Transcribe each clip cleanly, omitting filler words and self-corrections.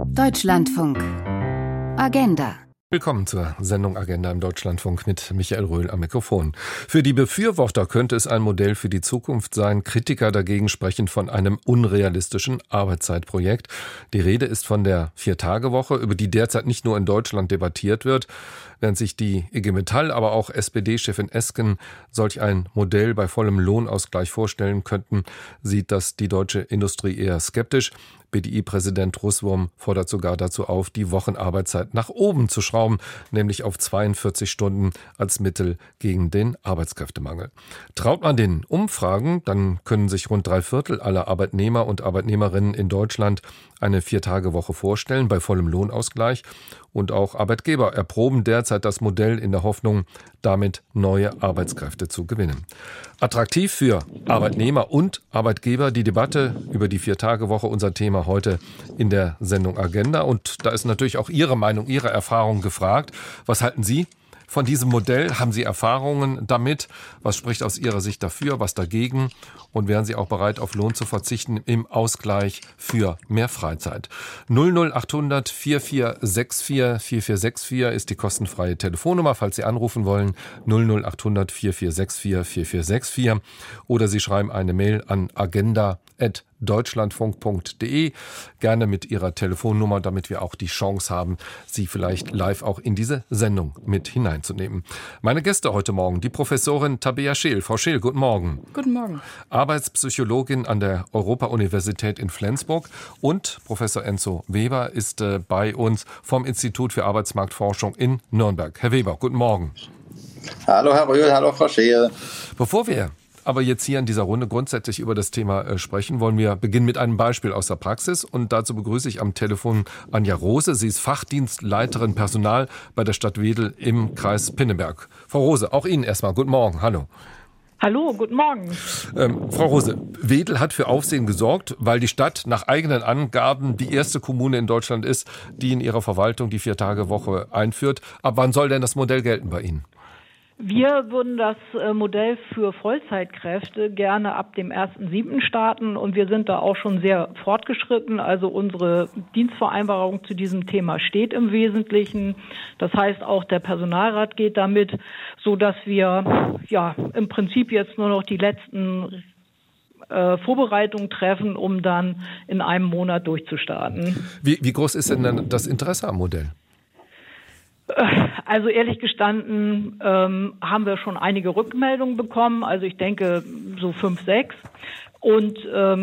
Deutschlandfunk. Agenda. Willkommen zur Sendung Agenda im Deutschlandfunk mit Michael Röhl am Mikrofon. Für die Befürworter könnte es ein Modell für die Zukunft sein. Kritiker dagegen sprechen von einem unrealistischen Arbeitszeitprojekt. Die Rede ist von der 4-Tage-Woche, über die derzeit nicht nur in Deutschland debattiert wird. Während sich die IG Metall, aber auch SPD-Chefin Esken solch ein Modell bei vollem Lohnausgleich vorstellen könnten, sieht das die deutsche Industrie eher skeptisch. BDI-Präsident Russwurm fordert sogar dazu auf, die Wochenarbeitszeit nach oben zu schrauben, nämlich auf 42 Stunden als Mittel gegen den Arbeitskräftemangel. Traut man den Umfragen, dann können sich rund 3/4 aller Arbeitnehmer und Arbeitnehmerinnen in Deutschland eine 4-Tage-Woche vorstellen bei vollem Lohnausgleich. Und auch Arbeitgeber erproben derzeit das Modell in der Hoffnung, damit neue Arbeitskräfte zu gewinnen. Attraktiv für Arbeitnehmer und Arbeitgeber die Debatte über die 4-Tage-Woche, unser Thema heute in der Sendung Agenda. Und da ist natürlich auch Ihre Meinung, Ihre Erfahrung gefragt. Was halten Sie von diesem Modell? Haben Sie Erfahrungen damit? Was spricht aus Ihrer Sicht dafür, was dagegen? Und wären Sie auch bereit, auf Lohn zu verzichten im Ausgleich für mehr Freizeit? 00800 4464 4464 ist die kostenfreie Telefonnummer, falls Sie anrufen wollen. 00800 4464 4464. Oder Sie schreiben eine Mail an agenda@deutschlandfunk.de. Gerne mit Ihrer Telefonnummer, damit wir auch die Chance haben, Sie vielleicht live auch in diese Sendung mit hineinzunehmen. Meine Gäste heute Morgen, die Professorin Tabea Scheel. Frau Scheel, guten Morgen. Guten Morgen. Arbeitspsychologin an der Europa-Universität in Flensburg und Professor Enzo Weber ist bei uns vom Institut für Arbeitsmarktforschung in Nürnberg. Herr Weber, guten Morgen. Hallo Herr Röhl, hallo Frau Scheel. Bevor wir aber jetzt hier in dieser Runde grundsätzlich über das Thema sprechen, wollen wir beginnen mit einem Beispiel aus der Praxis. Und dazu begrüße ich am Telefon Anja Rose. Sie ist Fachdienstleiterin Personal bei der Stadt Wedel im Kreis Pinneberg. Frau Rose, auch Ihnen erstmal guten Morgen. Hallo. Hallo, guten Morgen. Frau Rose, Wedel hat für Aufsehen gesorgt, weil die Stadt nach eigenen Angaben die erste Kommune in Deutschland ist, die in ihrer Verwaltung die 4-Tage-Woche einführt. Ab wann soll denn das Modell gelten bei Ihnen? Wir würden das Modell für Vollzeitkräfte gerne ab dem 1.7. starten und wir sind da auch schon sehr fortgeschritten. Also unsere Dienstvereinbarung zu diesem Thema steht im Wesentlichen. Das heißt, auch der Personalrat geht damit, so dass wir im Prinzip jetzt nur noch die letzten Vorbereitungen treffen, um dann in einem Monat durchzustarten. Wie groß ist denn dann das Interesse am Modell? Also ehrlich gestanden haben wir schon einige Rückmeldungen bekommen. Also ich denke so 5, 6. Und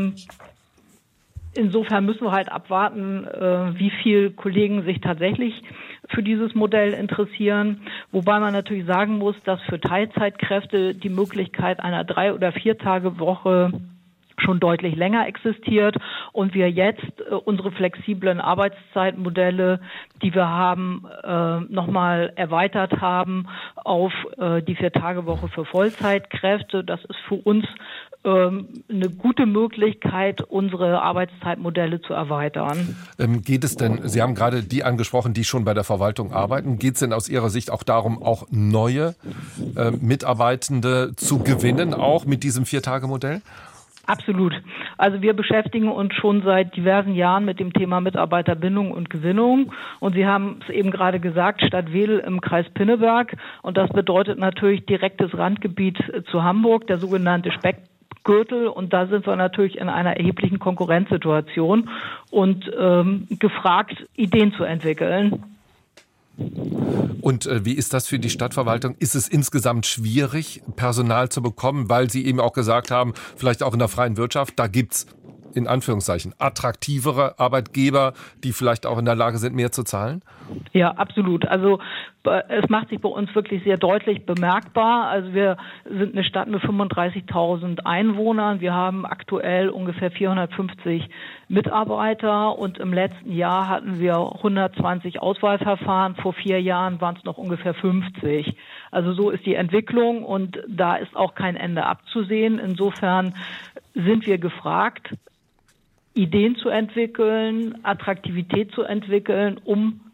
insofern müssen wir halt abwarten, wie viele Kollegen sich tatsächlich für dieses Modell interessieren. Wobei man natürlich sagen muss, dass für Teilzeitkräfte die Möglichkeit einer 3- oder 4-Tage-Woche schon deutlich länger existiert und wir jetzt unsere flexiblen Arbeitszeitmodelle, die wir haben, nochmal erweitert haben auf die 4-Tage-Woche für Vollzeitkräfte. Das ist für uns eine gute Möglichkeit, unsere Arbeitszeitmodelle zu erweitern. Geht es denn, Sie haben gerade die angesprochen, die schon bei der Verwaltung arbeiten, geht es denn aus Ihrer Sicht auch darum, auch neue Mitarbeitende zu gewinnen, auch mit diesem 4-Tage-Modell? Absolut. Also wir beschäftigen uns schon seit diversen Jahren mit dem Thema Mitarbeiterbindung und Gewinnung. Und Sie haben es eben gerade gesagt, Stadt Wedel im Kreis Pinneberg. Und das bedeutet natürlich direktes Randgebiet zu Hamburg, der sogenannte Speckgürtel. Und da sind wir natürlich in einer erheblichen Konkurrenzsituation und gefragt, Ideen zu entwickeln. Und wie ist das für die Stadtverwaltung? Ist es insgesamt schwierig, Personal zu bekommen, weil Sie eben auch gesagt haben, vielleicht auch in der freien Wirtschaft, da gibt's in Anführungszeichen attraktivere Arbeitgeber, die vielleicht auch in der Lage sind, mehr zu zahlen? Ja, absolut. Also es macht sich bei uns wirklich sehr deutlich bemerkbar. Also wir sind eine Stadt mit 35.000 Einwohnern. Wir haben aktuell ungefähr 450 Mitarbeiter und im letzten Jahr hatten wir 120 Auswahlverfahren. Vor 4 Jahren waren es noch ungefähr 50. Also so ist die Entwicklung und da ist auch kein Ende abzusehen. Insofern sind wir gefragt, Ideen zu entwickeln, Attraktivität zu entwickeln, um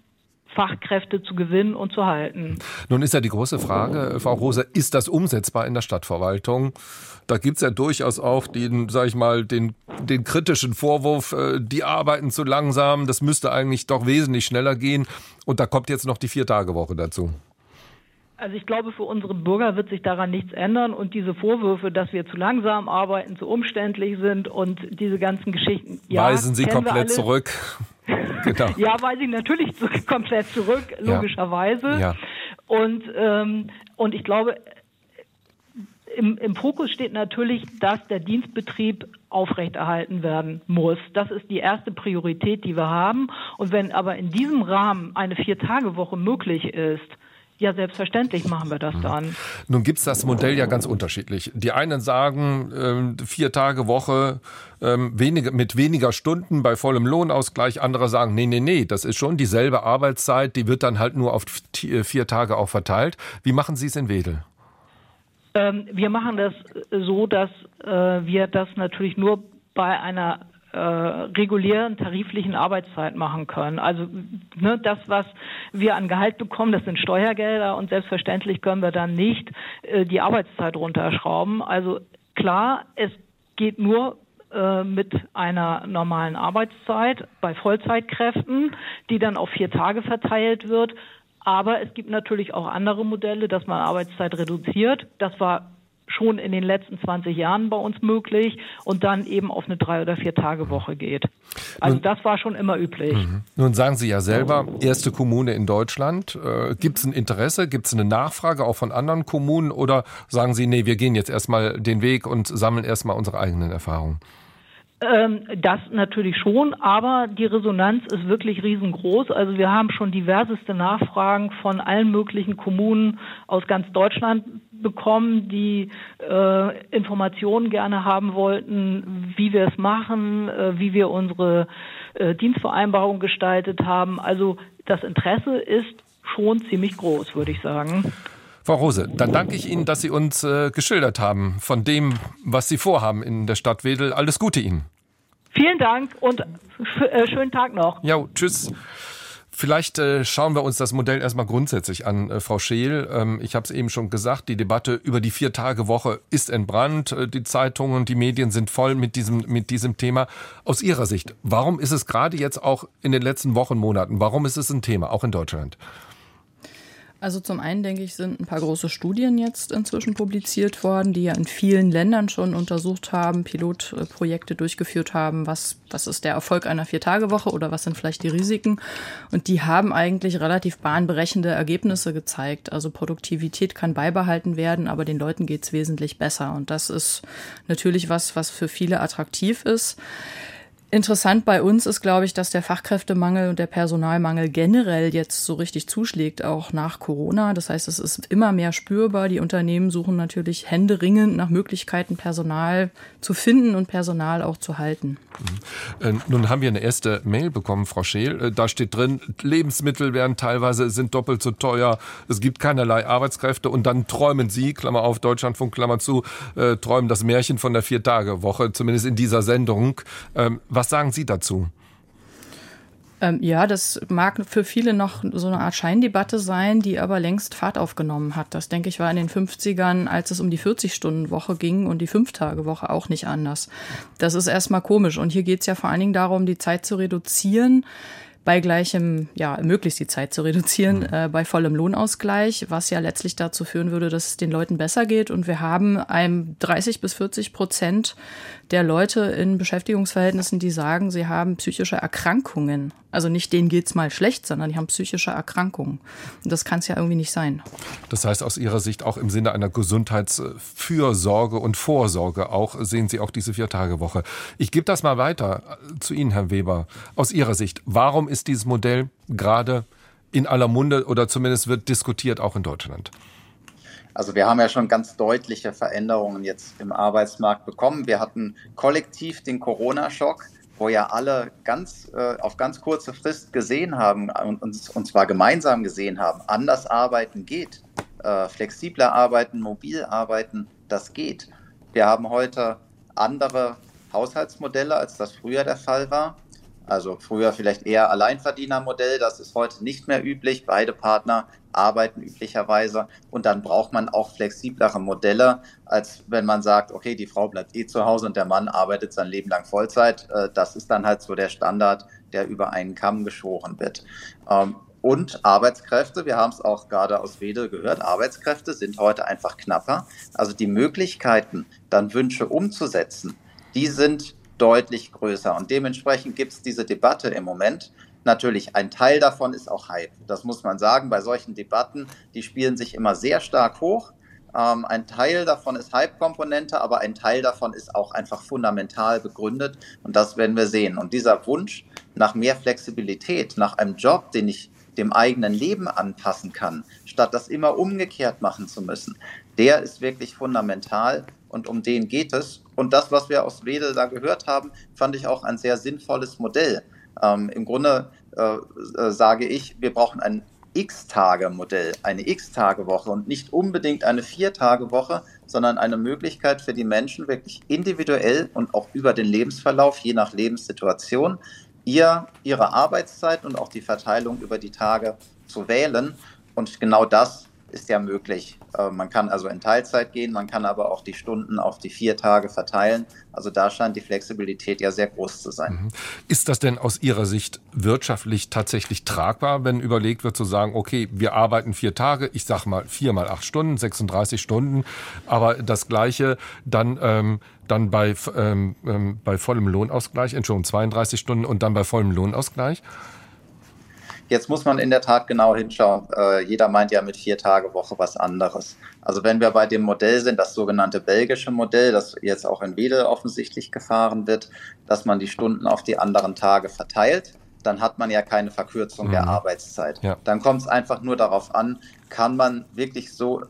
Fachkräfte zu gewinnen und zu halten. Nun ist ja die große Frage, Frau Rose, ist das umsetzbar in der Stadtverwaltung? Da gibt es ja durchaus auch den kritischen Vorwurf, die arbeiten zu langsam, das müsste eigentlich doch wesentlich schneller gehen. Und da kommt jetzt noch die 4-Tage-Woche dazu. Also ich glaube, für unsere Bürger wird sich daran nichts ändern und diese Vorwürfe, dass wir zu langsam arbeiten, zu umständlich sind und diese ganzen Geschichten, weisen Sie komplett zurück. Genau. Ja, weise ich natürlich komplett zurück, logischerweise. Ja. Und ich glaube, im Fokus steht natürlich, dass der Dienstbetrieb aufrechterhalten werden muss. Das ist die erste Priorität, die wir haben. Und wenn aber in diesem Rahmen eine 4-Tage-Woche möglich ist, ja, selbstverständlich machen wir das dann. Nun gibt's das Modell ja ganz unterschiedlich. Die einen sagen, 4-Tage-Woche mit weniger Stunden bei vollem Lohnausgleich. Andere sagen, nee, das ist schon dieselbe Arbeitszeit, die wird dann halt nur auf 4 Tage auch verteilt. Wie machen Sie es in Wedel? Wir machen das so, dass wir das natürlich nur bei einer regulären tariflichen Arbeitszeit machen können. Also das, was wir an Gehalt bekommen, das sind Steuergelder und selbstverständlich können wir dann nicht die Arbeitszeit runterschrauben. Also klar, es geht nur mit einer normalen Arbeitszeit bei Vollzeitkräften, die dann auf 4 Tage verteilt wird. Aber es gibt natürlich auch andere Modelle, dass man Arbeitszeit reduziert. Das war schon in den letzten 20 Jahren bei uns möglich und dann eben auf eine 3- oder 4-Tage-Woche geht. Also das war schon immer üblich. Nun sagen Sie ja selber, erste Kommune in Deutschland. Gibt es ein Interesse, gibt es eine Nachfrage auch von anderen Kommunen oder sagen Sie, nee, wir gehen jetzt erstmal den Weg und sammeln erstmal unsere eigenen Erfahrungen? Das natürlich schon, aber die Resonanz ist wirklich riesengroß. Also wir haben schon diverseste Nachfragen von allen möglichen Kommunen aus ganz Deutschland bekommen, die Informationen gerne haben wollten, wie wir es machen, wie wir unsere Dienstvereinbarung gestaltet haben. Also das Interesse ist schon ziemlich groß, würde ich sagen. Frau Rose, dann danke ich Ihnen, dass Sie uns geschildert haben von dem, was Sie vorhaben in der Stadt Wedel. Alles Gute Ihnen. Vielen Dank und schönen Tag noch. Ja, tschüss. Vielleicht schauen wir uns das Modell erstmal grundsätzlich an, Frau Scheel. Ich habe es eben schon gesagt, die Debatte über die 4-Tage-Woche ist entbrannt. Die Zeitungen und die Medien sind voll mit diesem Thema. Aus Ihrer Sicht, warum ist es gerade jetzt auch in den letzten Wochen, Monaten, warum ist es ein Thema, auch in Deutschland? Also zum einen, denke ich, sind ein paar große Studien jetzt inzwischen publiziert worden, die ja in vielen Ländern schon untersucht haben, Pilotprojekte durchgeführt haben, was ist der Erfolg einer 4-Tage-Woche oder was sind vielleicht die Risiken. Und die haben eigentlich relativ bahnbrechende Ergebnisse gezeigt. Also Produktivität kann beibehalten werden, aber den Leuten geht es wesentlich besser. Und das ist natürlich was für viele attraktiv ist. Interessant bei uns ist, glaube ich, dass der Fachkräftemangel und der Personalmangel generell jetzt so richtig zuschlägt, auch nach Corona. Das heißt, es ist immer mehr spürbar. Die Unternehmen suchen natürlich händeringend nach Möglichkeiten, Personal zu finden und Personal auch zu halten. Nun haben wir eine erste Mail bekommen, Frau Scheel. Da steht drin, Lebensmittel sind doppelt so teuer. Es gibt keinerlei Arbeitskräfte. Und dann träumen Sie, Klammer auf, Deutschlandfunk, Klammer zu, träumen das Märchen von der 4-Tage-Woche, zumindest in dieser Sendung. Was sagen Sie dazu? Ja, das mag für viele noch so eine Art Scheindebatte sein, die aber längst Fahrt aufgenommen hat. Das, denke ich, war in den 50ern, als es um die 40-Stunden-Woche ging und die 5-Tage-Woche auch nicht anders. Das ist erstmal komisch. Und hier geht es ja vor allen Dingen darum, die Zeit zu reduzieren, bei möglichst die Zeit zu reduzieren, bei vollem Lohnausgleich, was ja letztlich dazu führen würde, dass es den Leuten besser geht. Und wir haben 30-40% der Leute in Beschäftigungsverhältnissen, die sagen, sie haben psychische Erkrankungen. Also nicht denen geht's mal schlecht, sondern die haben psychische Erkrankungen. Und das kann es ja irgendwie nicht sein. Das heißt, aus Ihrer Sicht auch im Sinne einer Gesundheitsfürsorge und Vorsorge auch sehen Sie auch diese 4-Tage-Woche. Ich gebe das mal weiter zu Ihnen, Herr Weber. Aus Ihrer Sicht, warum ist dieses Modell gerade in aller Munde oder zumindest wird diskutiert auch in Deutschland? Also wir haben ja schon ganz deutliche Veränderungen jetzt im Arbeitsmarkt bekommen. Wir hatten kollektiv den Corona-Schock, wo ja alle auf ganz kurze Frist gesehen haben und zwar gemeinsam gesehen haben, anders arbeiten geht, flexibler arbeiten, mobil arbeiten, das geht. Wir haben heute andere Haushaltsmodelle, als das früher der Fall war. Also früher vielleicht eher Alleinverdienermodell, das ist heute nicht mehr üblich. Beide Partner arbeiten üblicherweise und dann braucht man auch flexiblere Modelle, als wenn man sagt, okay, die Frau bleibt zu Hause und der Mann arbeitet sein Leben lang Vollzeit. Das ist dann halt so der Standard, der über einen Kamm geschoren wird. Und Arbeitskräfte, wir haben es auch gerade aus Wedel gehört, Arbeitskräfte sind heute einfach knapper. Also die Möglichkeiten, dann Wünsche umzusetzen, die sind deutlich größer. Und dementsprechend gibt es diese Debatte im Moment. Natürlich, ein Teil davon ist auch Hype. Das muss man sagen. Bei solchen Debatten, die spielen sich immer sehr stark hoch. Ein Teil davon ist Hype-Komponente, aber ein Teil davon ist auch einfach fundamental begründet. Und das werden wir sehen. Und dieser Wunsch nach mehr Flexibilität, nach einem Job, den ich dem eigenen Leben anpassen kann, statt das immer umgekehrt machen zu müssen, der ist wirklich fundamental und um den geht es. Und das, was wir aus Wedel da gehört haben, fand ich auch ein sehr sinnvolles Modell. Im Grunde sage ich, wir brauchen ein X-Tage-Modell, eine X-Tage-Woche und nicht unbedingt eine 4-Tage-Woche, sondern eine Möglichkeit für die Menschen wirklich individuell und auch über den Lebensverlauf, je nach Lebenssituation, ihre Arbeitszeit und auch die Verteilung über die Tage zu wählen. Und genau das ist ja möglich. Man kann also in Teilzeit gehen, man kann aber auch die Stunden auf die 4 Tage verteilen. Also da scheint die Flexibilität ja sehr groß zu sein. Ist das denn aus Ihrer Sicht wirtschaftlich tatsächlich tragbar, wenn überlegt wird zu sagen, okay, wir arbeiten 4 Tage, ich sag mal 4 mal 8 Stunden, 36 Stunden, aber das Gleiche dann bei vollem Lohnausgleich, 32 Stunden und dann bei vollem Lohnausgleich? Jetzt muss man in der Tat genau hinschauen. Jeder meint ja mit 4-Tage-Woche was anderes. Also wenn wir bei dem Modell sind, das sogenannte belgische Modell, das jetzt auch in Wedel offensichtlich gefahren wird, dass man die Stunden auf die anderen Tage verteilt, dann hat man ja keine Verkürzung der Arbeitszeit. Ja. Dann kommt es einfach nur darauf an, kann man wirklich so,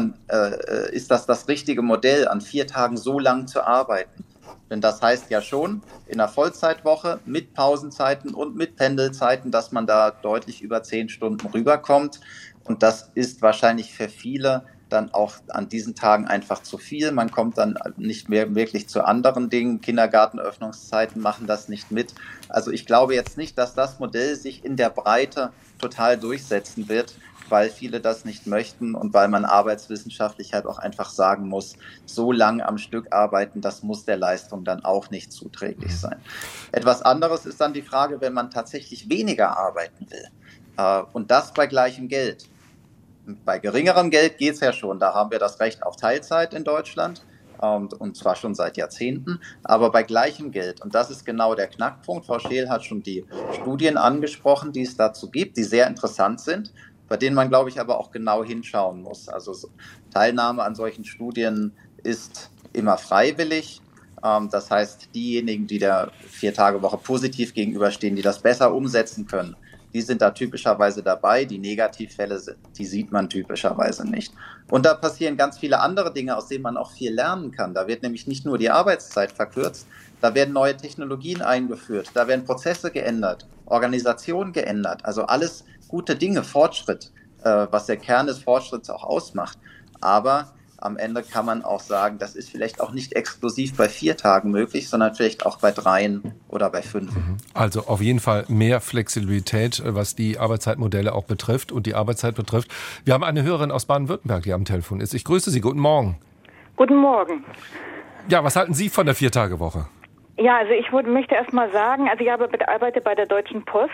ist das richtige Modell, an 4 Tagen so lang zu arbeiten? Denn das heißt ja schon, in einer Vollzeitwoche mit Pausenzeiten und mit Pendelzeiten, dass man da deutlich über 10 Stunden rüberkommt. Und das ist wahrscheinlich für viele dann auch an diesen Tagen einfach zu viel. Man kommt dann nicht mehr wirklich zu anderen Dingen. Kindergartenöffnungszeiten machen das nicht mit. Also ich glaube jetzt nicht, dass das Modell sich in der Breite total durchsetzen wird, weil viele das nicht möchten und weil man arbeitswissenschaftlich halt auch einfach sagen muss, so lang am Stück arbeiten, das muss der Leistung dann auch nicht zuträglich sein. Etwas anderes ist dann die Frage, wenn man tatsächlich weniger arbeiten will und das bei gleichem Geld. Bei geringerem Geld geht es ja schon, da haben wir das Recht auf Teilzeit in Deutschland und zwar schon seit Jahrzehnten, aber bei gleichem Geld. Und das ist genau der Knackpunkt. Frau Scheel hat schon die Studien angesprochen, die es dazu gibt, die sehr interessant sind, bei denen man, glaube ich, aber auch genau hinschauen muss. Also Teilnahme an solchen Studien ist immer freiwillig. Das heißt, diejenigen, die der 4-Tage-Woche positiv gegenüberstehen, die das besser umsetzen können, die sind da typischerweise dabei. Die Negativfälle, die sieht man typischerweise nicht. Und da passieren ganz viele andere Dinge, aus denen man auch viel lernen kann. Da wird nämlich nicht nur die Arbeitszeit verkürzt, da werden neue Technologien eingeführt, da werden Prozesse geändert, Organisationen geändert. Also alles gute Dinge, Fortschritt, was der Kern des Fortschritts auch ausmacht. Aber am Ende kann man auch sagen, das ist vielleicht auch nicht exklusiv bei 4 Tagen möglich, sondern vielleicht auch bei 3 oder bei 5. Also auf jeden Fall mehr Flexibilität, was die Arbeitszeitmodelle auch betrifft und die Arbeitszeit betrifft. Wir haben eine Hörerin aus Baden-Württemberg, die am Telefon ist. Ich grüße Sie. Guten Morgen. Guten Morgen. Ja, was halten Sie von der 4-Tage-Woche? Ja, also ich möchte erst mal sagen, also ich arbeite bei der Deutschen Post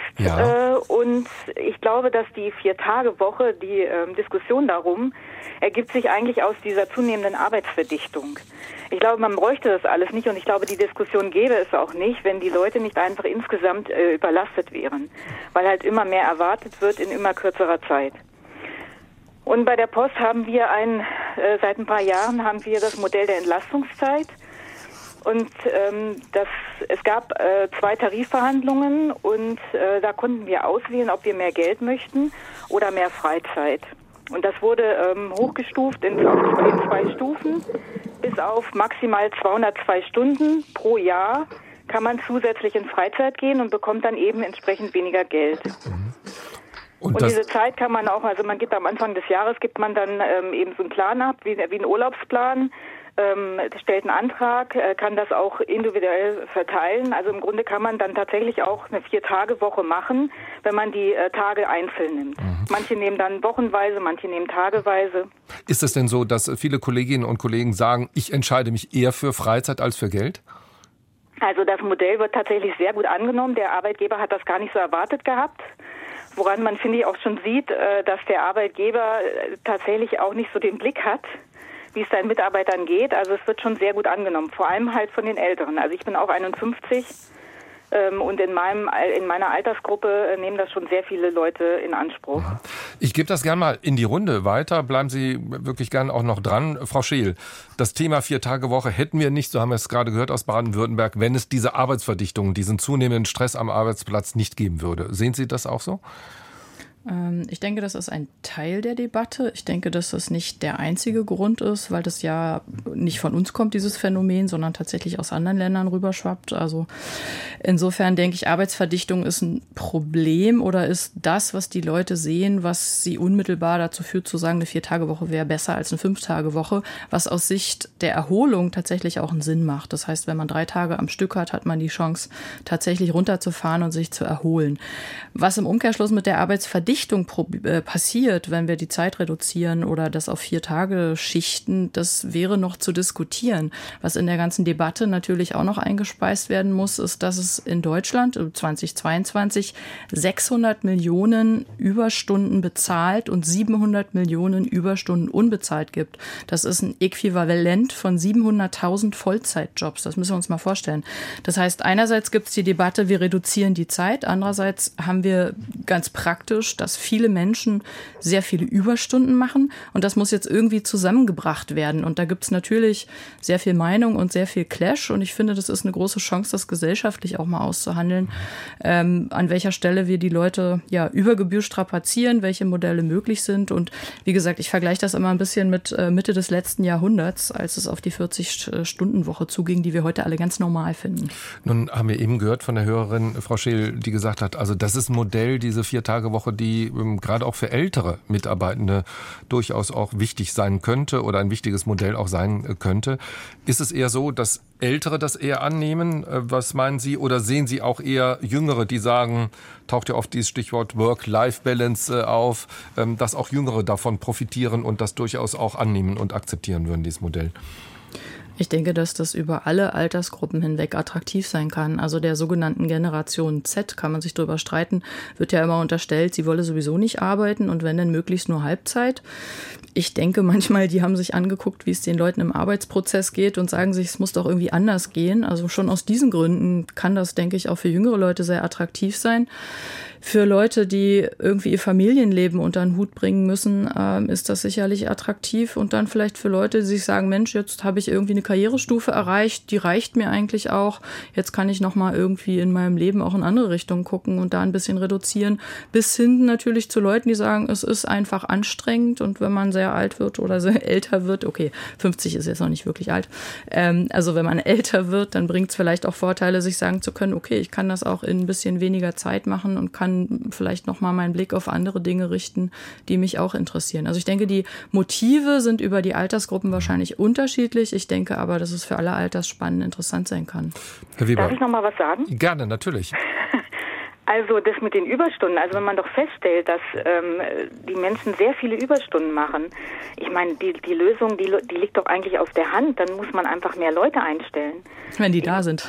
und ich glaube, dass die 4-Tage-Woche, die Diskussion darum, ergibt sich eigentlich aus dieser zunehmenden Arbeitsverdichtung. Ich glaube, man bräuchte das alles nicht und ich glaube, die Diskussion gäbe es auch nicht, wenn die Leute nicht einfach insgesamt überlastet wären, weil halt immer mehr erwartet wird in immer kürzerer Zeit. Und bei der Post haben wir seit ein paar Jahren haben wir das Modell der Entlastungszeit. Und es gab 2 Tarifverhandlungen und da konnten wir auswählen, ob wir mehr Geld möchten oder mehr Freizeit. Und das wurde hochgestuft in 2 Stufen. Bis auf maximal 202 Stunden pro Jahr kann man zusätzlich in Freizeit gehen und bekommt dann eben entsprechend weniger Geld. Und diese Zeit kann man auch, also man gibt am Anfang des Jahres, gibt man dann eben so einen Plan ab, wie einen Urlaubsplan, stellt einen Antrag, kann das auch individuell verteilen. Also im Grunde kann man dann tatsächlich auch eine 4-Tage-Woche machen, wenn man die Tage einzeln nimmt. Manche nehmen dann wochenweise, manche nehmen tageweise. Ist es denn so, dass viele Kolleginnen und Kollegen sagen, ich entscheide mich eher für Freizeit als für Geld? Also das Modell wird tatsächlich sehr gut angenommen. Der Arbeitgeber hat das gar nicht so erwartet gehabt. Woran man, finde ich, auch schon sieht, dass der Arbeitgeber tatsächlich auch nicht so den Blick hat, wie es seinen Mitarbeitern geht. Also es wird schon sehr gut angenommen, vor allem halt von den Älteren. Also ich bin auch 51 und in meiner Altersgruppe nehmen das schon sehr viele Leute in Anspruch. Ich gebe das gerne mal in die Runde weiter. Bleiben Sie wirklich gerne auch noch dran. Frau Scheel, das Thema 4-Tage-Woche hätten wir nicht, so haben wir es gerade gehört aus Baden-Württemberg, wenn es diese Arbeitsverdichtung, diesen zunehmenden Stress am Arbeitsplatz nicht geben würde. Sehen Sie das auch so? Ich denke, das ist ein Teil der Debatte. Ich denke, dass das nicht der einzige Grund ist, weil das ja nicht von uns kommt, dieses Phänomen, sondern tatsächlich aus anderen Ländern rüberschwappt. Also insofern denke ich, Arbeitsverdichtung ist ein Problem oder ist das, was die Leute sehen, was sie unmittelbar dazu führt, zu sagen, eine 4-Tage-Woche wäre besser als eine 5-Tage-Woche, was aus Sicht der Erholung tatsächlich auch einen Sinn macht. Das heißt, wenn man 3 Tage am Stück hat, hat man die Chance, tatsächlich runterzufahren und sich zu erholen. Was im Umkehrschluss mit der Arbeitsverdichtung passiert, wenn wir die Zeit reduzieren oder das auf 4 Tage schichten, das wäre noch zu diskutieren. Was in der ganzen Debatte natürlich auch noch eingespeist werden muss, ist, dass es in Deutschland 2022 600 Millionen Überstunden bezahlt und 700 Millionen Überstunden unbezahlt gibt. Das ist ein Äquivalent von 700.000 Vollzeitjobs. Das müssen wir uns mal vorstellen. Das heißt, einerseits gibt es die Debatte, wir reduzieren die Zeit. Andererseits haben wir ganz praktisch, dass viele Menschen sehr viele Überstunden machen und das muss jetzt irgendwie zusammengebracht werden. Und da gibt es natürlich sehr viel Meinung und sehr viel Clash und ich finde, das ist eine große Chance, das gesellschaftlich auch mal auszuhandeln, an welcher Stelle wir die Leute ja über Gebühr strapazieren, welche Modelle möglich sind. Und wie gesagt, ich vergleiche das immer ein bisschen mit Mitte des letzten Jahrhunderts, als es auf die 40-Stunden-Woche zuging, die wir heute alle ganz normal finden. Nun haben wir eben gehört von der Hörerin, Frau Scheel, die gesagt hat, also das ist ein Modell, diese 4-Tage-Woche, die gerade auch für ältere Mitarbeitende durchaus auch wichtig sein könnte oder ein wichtiges Modell auch sein könnte. Ist es eher so, dass Ältere das eher annehmen? Was meinen Sie? Oder sehen Sie auch eher Jüngere, die sagen, taucht ja oft dieses Stichwort Work-Life-Balance auf, dass auch Jüngere davon profitieren und das durchaus auch annehmen und akzeptieren würden, dieses Modell? Ich denke, dass das über alle Altersgruppen hinweg attraktiv sein kann. Also der sogenannten Generation Z, kann man sich drüber streiten, wird ja immer unterstellt, sie wolle sowieso nicht arbeiten und wenn dann möglichst nur Halbzeit. Ich denke manchmal, die haben sich angeguckt, wie es den Leuten im Arbeitsprozess geht und sagen sich, es muss doch irgendwie anders gehen. Also schon aus diesen Gründen kann das, denke ich, auch für jüngere Leute sehr attraktiv sein. Für Leute, die irgendwie ihr Familienleben unter den Hut bringen müssen, ist das sicherlich attraktiv. Und dann vielleicht für Leute, die sich sagen, Mensch, jetzt habe ich irgendwie eine Karrierestufe erreicht, die reicht mir eigentlich auch. Jetzt kann ich nochmal irgendwie in meinem Leben auch in andere Richtungen gucken und da ein bisschen reduzieren. Bis hin natürlich zu Leuten, die sagen, es ist einfach anstrengend und wenn man sehr alt wird oder sehr älter wird, okay, 50 ist jetzt noch nicht wirklich alt, also wenn man älter wird, dann bringt es vielleicht auch Vorteile, sich sagen zu können, okay, ich kann das auch in ein bisschen weniger Zeit machen und kann vielleicht nochmal meinen Blick auf andere Dinge richten, die mich auch interessieren. Also ich denke, die Motive sind über die Altersgruppen wahrscheinlich unterschiedlich. Ich denke aber, dass es für alle Altersspannen interessant sein kann. Herr Weber. Darf ich nochmal was sagen? Gerne, natürlich. Also das mit den Überstunden, also wenn man doch feststellt, dass die Menschen sehr viele Überstunden machen, ich meine, die Lösung, die liegt doch eigentlich auf der Hand, dann muss man einfach mehr Leute einstellen. Wenn die da sind.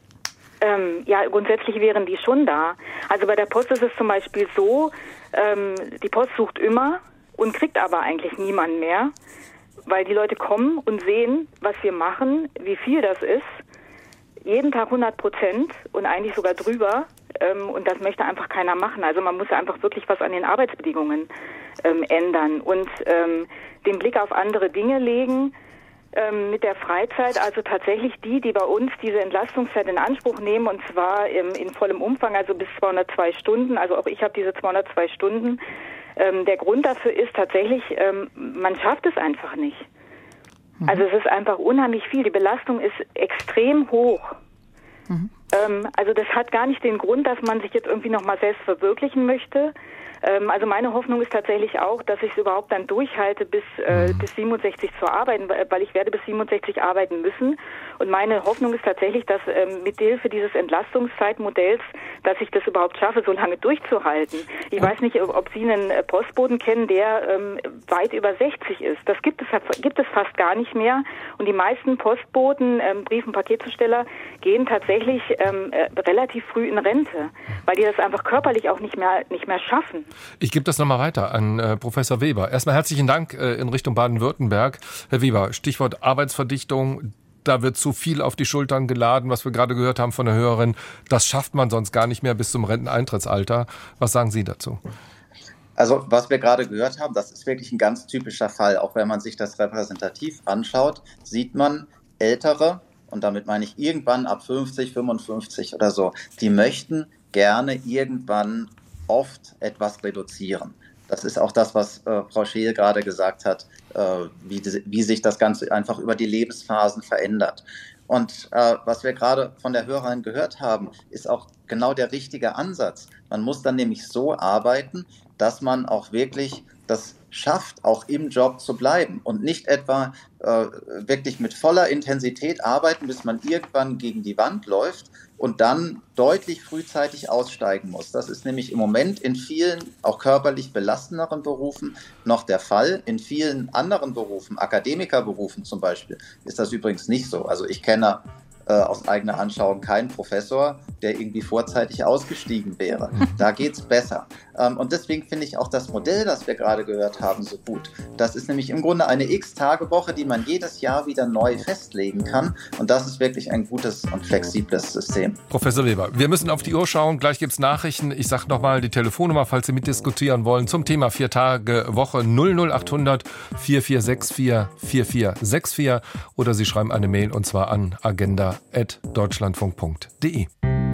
Ja, grundsätzlich wären die schon da. Also bei der Post ist es zum Beispiel so, die Post sucht immer und kriegt aber eigentlich niemanden mehr, weil die Leute kommen und sehen, was wir machen, wie viel das ist. Jeden Tag 100% und eigentlich sogar drüber. Und das möchte einfach keiner machen. Also man muss einfach wirklich was an den Arbeitsbedingungen ändern und den Blick auf andere Dinge legen. Mit der Freizeit, also tatsächlich die bei uns diese Entlastungszeit in Anspruch nehmen und zwar in vollem Umfang, also bis 202 Stunden. Also auch ich habe diese 202 Stunden. Der Grund dafür ist tatsächlich, man schafft es einfach nicht. Also es ist einfach unheimlich viel. Die Belastung ist extrem hoch. Also das hat gar nicht den Grund, dass man sich jetzt irgendwie nochmal selbst verwirklichen möchte, Also meine Hoffnung ist tatsächlich auch, dass ich es überhaupt dann durchhalte, bis 67 zu arbeiten, weil ich werde bis 67 arbeiten müssen. Und meine Hoffnung ist tatsächlich, dass mit Hilfe dieses Entlastungszeitmodells, dass ich das überhaupt schaffe, so lange durchzuhalten. Ich weiß nicht, ob Sie einen Postboten kennen, der weit über 60 ist. Das gibt es fast gar nicht mehr. Und die meisten Postboten, Brief- und Paketzusteller, gehen tatsächlich relativ früh in Rente, weil die das einfach körperlich auch nicht mehr schaffen. Ich gebe das nochmal weiter an Professor Weber. Erstmal herzlichen Dank in Richtung Baden-Württemberg. Herr Weber, Stichwort Arbeitsverdichtung. Da wird zu viel auf die Schultern geladen, was wir gerade gehört haben von der Hörerin. Das schafft man sonst gar nicht mehr bis zum Renteneintrittsalter. Was sagen Sie dazu? Also was wir gerade gehört haben, das ist wirklich ein ganz typischer Fall. Auch wenn man sich das repräsentativ anschaut, sieht man Ältere, und damit meine ich irgendwann ab 50, 55 oder so, die möchten gerne irgendwann oft etwas reduzieren. Das ist auch das, was Frau Scheel gerade gesagt hat, wie sich das Ganze einfach über die Lebensphasen verändert. Und was wir gerade von der Hörerin gehört haben, ist auch genau der richtige Ansatz. Man muss dann nämlich so arbeiten, dass man auch wirklich das schafft, auch im Job zu bleiben und nicht etwa wirklich mit voller Intensität arbeiten, bis man irgendwann gegen die Wand läuft und dann deutlich frühzeitig aussteigen muss. Das ist nämlich im Moment in vielen, auch körperlich belastenderen Berufen noch der Fall. In vielen anderen Berufen, Akademikerberufen zum Beispiel, ist das übrigens nicht so. Also ich kenne aus eigener Anschauung keinen Professor, der irgendwie vorzeitig ausgestiegen wäre. Da geht's besser. Und deswegen finde ich auch das Modell, das wir gerade gehört haben, so gut. Das ist nämlich im Grunde eine X-Tage-Woche, die man jedes Jahr wieder neu festlegen kann. Und das ist wirklich ein gutes und flexibles System. Professor Weber, wir müssen auf die Uhr schauen. Gleich gibt's Nachrichten. Ich sage nochmal die Telefonnummer, falls Sie mitdiskutieren wollen, zum Thema 4-Tage-Woche 00800 4464 4464 oder Sie schreiben eine Mail und zwar an agenda@deutschlandfunk.de.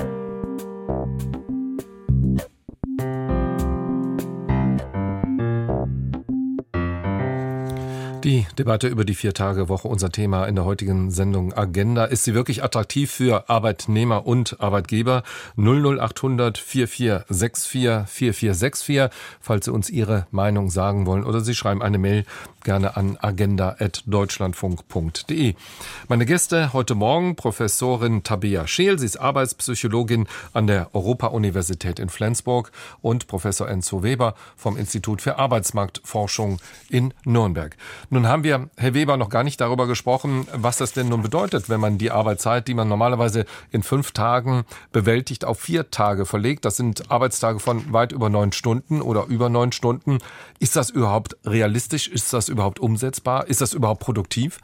Die Debatte über die 4-Tage-Woche, unser Thema in der heutigen Sendung Agenda. Ist sie wirklich attraktiv für Arbeitnehmer und Arbeitgeber? 00800 4464 4464, falls Sie uns Ihre Meinung sagen wollen. Oder Sie schreiben eine Mail gerne an agenda@deutschlandfunk.de. Meine Gäste heute Morgen, Professorin Tabea Scheel, sie ist Arbeitspsychologin an der Europa-Universität in Flensburg, und Professor Enzo Weber vom Institut für Arbeitsmarktforschung in Nürnberg. Nun haben wir, Herr Weber, noch gar nicht darüber gesprochen, was das denn nun bedeutet, wenn man die Arbeitszeit, die man normalerweise in 5 Tagen bewältigt, auf 4 Tage verlegt. Das sind Arbeitstage von weit über 9 Stunden oder über 9 Stunden. Ist das überhaupt realistisch? Ist das überhaupt umsetzbar? Ist das überhaupt produktiv?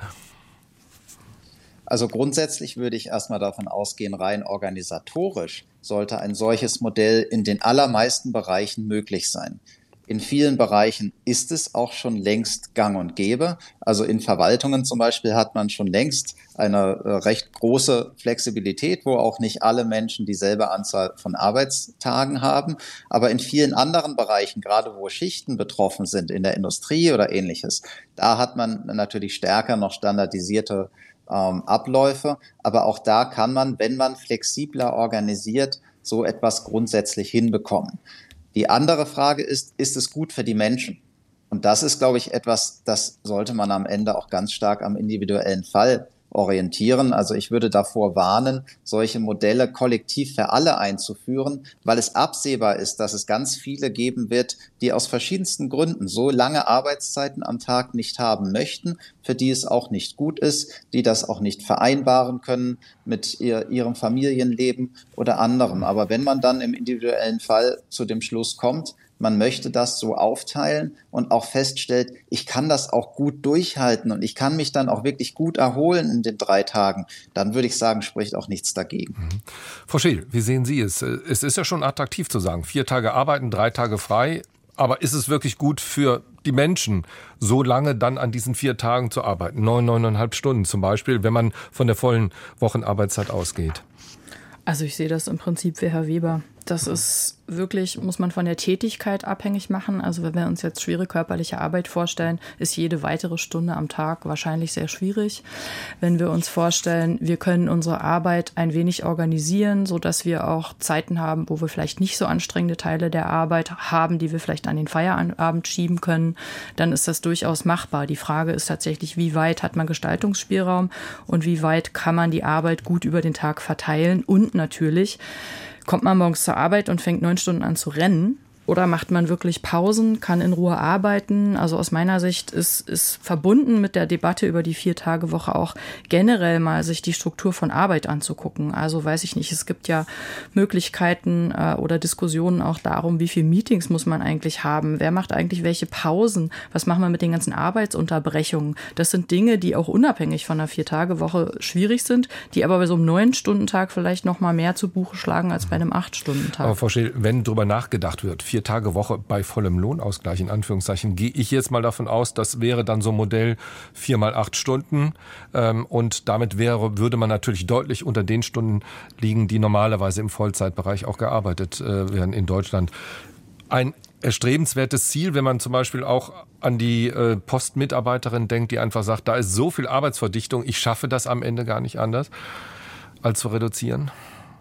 Also grundsätzlich würde ich erstmal davon ausgehen, rein organisatorisch sollte ein solches Modell in den allermeisten Bereichen möglich sein. In vielen Bereichen ist es auch schon längst gang und gäbe. Also in Verwaltungen zum Beispiel hat man schon längst eine recht große Flexibilität, wo auch nicht alle Menschen dieselbe Anzahl von Arbeitstagen haben. Aber in vielen anderen Bereichen, gerade wo Schichten betroffen sind, in der Industrie oder Ähnliches, da hat man natürlich stärker noch standardisierte Abläufe. Aber auch da kann man, wenn man flexibler organisiert, so etwas grundsätzlich hinbekommen. Die andere Frage ist es gut für die Menschen? Und das ist, glaube ich, etwas, das sollte man am Ende auch ganz stark am individuellen Fall orientieren. Also ich würde davor warnen, solche Modelle kollektiv für alle einzuführen, weil es absehbar ist, dass es ganz viele geben wird, die aus verschiedensten Gründen so lange Arbeitszeiten am Tag nicht haben möchten, für die es auch nicht gut ist, die das auch nicht vereinbaren können mit ihrem Familienleben oder anderem. Aber wenn man dann im individuellen Fall zu dem Schluss kommt, man möchte das so aufteilen und auch feststellt, ich kann das auch gut durchhalten und ich kann mich dann auch wirklich gut erholen in den 3 Tagen, dann würde ich sagen, spricht auch nichts dagegen. Frau Scheel, wie sehen Sie es? Es ist ja schon attraktiv zu sagen, 4 Tage arbeiten, 3 Tage frei. Aber ist es wirklich gut für die Menschen, so lange dann an diesen 4 Tagen zu arbeiten? 9,5 Stunden zum Beispiel, wenn man von der vollen Wochenarbeitszeit ausgeht. Also ich sehe das im Prinzip wie Herr Weber. Das ist wirklich, muss man von der Tätigkeit abhängig machen. Also wenn wir uns jetzt schwere körperliche Arbeit vorstellen, ist jede weitere Stunde am Tag wahrscheinlich sehr schwierig. Wenn wir uns vorstellen, wir können unsere Arbeit ein wenig organisieren, sodass wir auch Zeiten haben, wo wir vielleicht nicht so anstrengende Teile der Arbeit haben, die wir vielleicht an den Feierabend schieben können, dann ist das durchaus machbar. Die Frage ist tatsächlich, wie weit hat man Gestaltungsspielraum und wie weit kann man die Arbeit gut über den Tag verteilen. Und natürlich, kommt man morgens zur Arbeit und fängt 9 Stunden an zu rennen? Oder macht man wirklich Pausen, kann in Ruhe arbeiten? Also aus meiner Sicht ist verbunden mit der Debatte über die 4-Tage-Woche auch generell mal sich die Struktur von Arbeit anzugucken. Also weiß ich nicht, es gibt ja Möglichkeiten oder Diskussionen auch darum, wie viele Meetings muss man eigentlich haben? Wer macht eigentlich welche Pausen? Was machen wir mit den ganzen Arbeitsunterbrechungen? Das sind Dinge, die auch unabhängig von einer 4-Tage-Woche schwierig sind, die aber bei so einem 9-Stunden-Tag vielleicht noch mal mehr zu Buche schlagen als bei einem 8-Stunden-Tag. Aber Frau Scheel, wenn drüber nachgedacht wird, 4-Tage-Woche bei vollem Lohnausgleich, in Anführungszeichen, gehe ich jetzt mal davon aus, das wäre dann so ein Modell 4 mal 8 Stunden. Und damit würde man natürlich deutlich unter den Stunden liegen, die normalerweise im Vollzeitbereich auch gearbeitet werden in Deutschland. Ein erstrebenswertes Ziel, wenn man zum Beispiel auch an die Postmitarbeiterin denkt, die einfach sagt, da ist so viel Arbeitsverdichtung, ich schaffe das am Ende gar nicht anders, als zu reduzieren.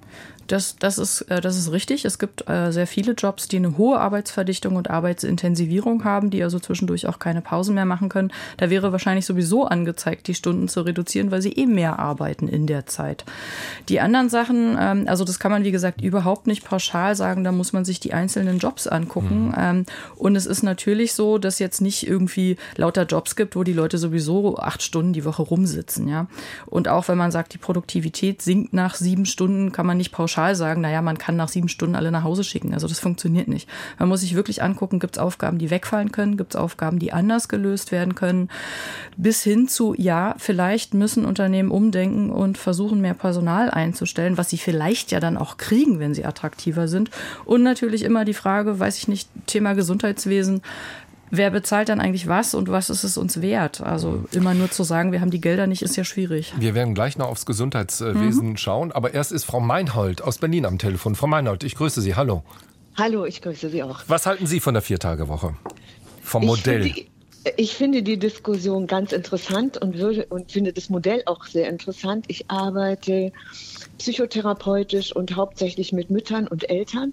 Das ist richtig. Es gibt sehr viele Jobs, die eine hohe Arbeitsverdichtung und Arbeitsintensivierung haben, die also zwischendurch auch keine Pausen mehr machen können. Da wäre wahrscheinlich sowieso angezeigt, die Stunden zu reduzieren, weil sie mehr arbeiten in der Zeit. Die anderen Sachen, also das kann man wie gesagt überhaupt nicht pauschal sagen, da muss man sich die einzelnen Jobs angucken. Und es ist natürlich so, dass jetzt nicht irgendwie lauter Jobs gibt, wo die Leute sowieso 8 Stunden die Woche rumsitzen. Ja? Und auch wenn man sagt, die Produktivität sinkt nach 7 Stunden, kann man nicht pauschal sagen, naja, man kann nach 7 Stunden alle nach Hause schicken. Also das funktioniert nicht. Man muss sich wirklich angucken, gibt es Aufgaben, die wegfallen können, gibt es Aufgaben, die anders gelöst werden können, bis hin zu, ja, vielleicht müssen Unternehmen umdenken und versuchen, mehr Personal einzustellen, was sie vielleicht ja dann auch kriegen, wenn sie attraktiver sind. Und natürlich immer die Frage, weiß ich nicht, Thema Gesundheitswesen, wer bezahlt dann eigentlich was und was ist es uns wert? Also immer nur zu sagen, wir haben die Gelder nicht, ist ja schwierig. Wir werden gleich noch aufs Gesundheitswesen schauen, aber erst ist Frau Meinhold aus Berlin am Telefon. Frau Meinhold, ich grüße Sie, hallo. Hallo, ich grüße Sie auch. Was halten Sie von der 4-Tage-Woche? Vom Modell? Ich finde die Diskussion ganz interessant und finde das Modell auch sehr interessant. Ich arbeite psychotherapeutisch und hauptsächlich mit Müttern und Eltern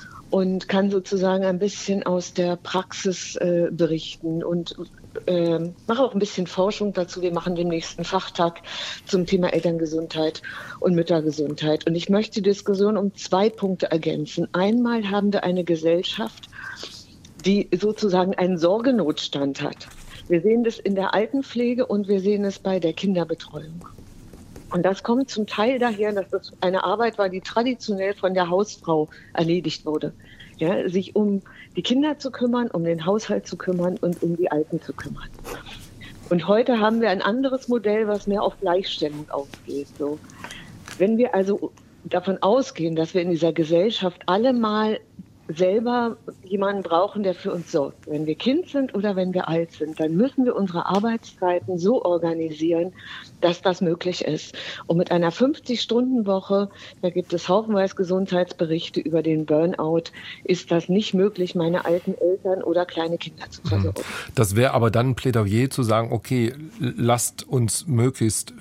und kann sozusagen ein bisschen aus der Praxis berichten und mache auch ein bisschen Forschung dazu. Wir machen den nächsten Fachtag zum Thema Elterngesundheit und Müttergesundheit. Und ich möchte die Diskussion um 2 Punkte ergänzen. Einmal haben wir eine Gesellschaft, die sozusagen einen Sorgenotstand hat. Wir sehen das in der Altenpflege und wir sehen es bei der Kinderbetreuung. Und das kommt zum Teil daher, dass das eine Arbeit war, die traditionell von der Hausfrau erledigt wurde. Ja, sich um die Kinder zu kümmern, um den Haushalt zu kümmern und um die Alten zu kümmern. Und heute haben wir ein anderes Modell, was mehr auf Gleichstellung aufgeht. So. Wenn wir also davon ausgehen, dass wir in dieser Gesellschaft alle mal selber jemanden brauchen, der für uns sorgt. Wenn wir Kind sind oder wenn wir alt sind, dann müssen wir unsere Arbeitszeiten so organisieren, dass das möglich ist. Und mit einer 50-Stunden-Woche, da gibt es haufenweise Gesundheitsberichte über den Burnout, ist das nicht möglich, meine alten Eltern oder kleine Kinder zu versorgen. Das wäre aber dann ein Plädoyer zu sagen, okay, lasst uns möglichst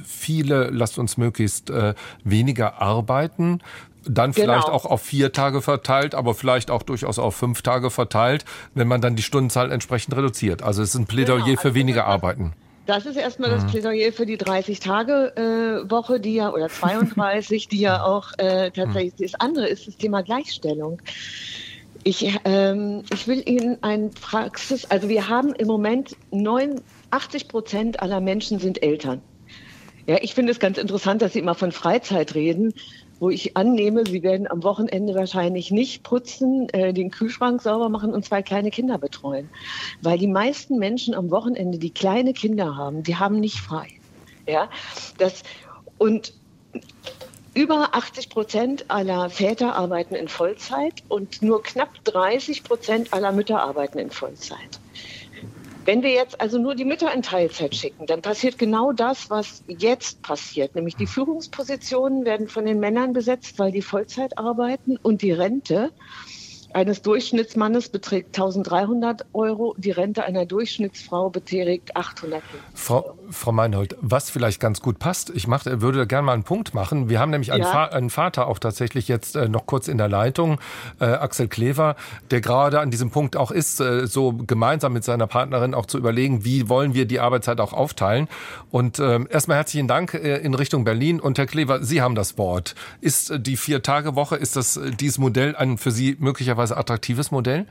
weniger arbeiten, dann vielleicht auch auf 4 Tage verteilt, aber vielleicht auch durchaus auf 5 Tage verteilt, wenn man dann die Stundenzahl entsprechend reduziert. Also es ist ein Plädoyer für weniger Arbeiten. Das ist erstmal das Plädoyer für die 30-Tage-Woche, die ja, oder 32, die ja auch tatsächlich, das andere ist das Thema Gleichstellung. Ich will Ihnen also wir haben im Moment 80% aller Menschen sind Eltern. Ja, ich finde es ganz interessant, dass Sie immer von Freizeit reden, wo ich annehme, Sie werden am Wochenende wahrscheinlich nicht putzen, den Kühlschrank sauber machen und 2 kleine Kinder betreuen. Weil die meisten Menschen am Wochenende, die kleine Kinder haben, die haben nicht frei. Ja, und über 80% aller Väter arbeiten in Vollzeit und nur knapp 30% aller Mütter arbeiten in Vollzeit. Wenn wir jetzt also nur die Mütter in Teilzeit schicken, dann passiert genau das, was jetzt passiert. Nämlich die Führungspositionen werden von den Männern besetzt, weil die Vollzeit arbeiten, und die Rente eines Durchschnittsmannes beträgt 1.300 €, die Rente einer Durchschnittsfrau beträgt 850 €. Frau Meinhold, was vielleicht ganz gut passt, würde gerne mal einen Punkt machen. Wir haben nämlich einen Vater auch tatsächlich jetzt noch kurz in der Leitung, Axel Klever, der gerade an diesem Punkt auch ist, so gemeinsam mit seiner Partnerin auch zu überlegen, wie wollen wir die Arbeitszeit auch aufteilen. Und erstmal herzlichen Dank in Richtung Berlin. Und Herr Klever, Sie haben das Wort. Ist die 4-Tage-Woche, ist dieses Modell ein für Sie möglicherweise attraktives Modell?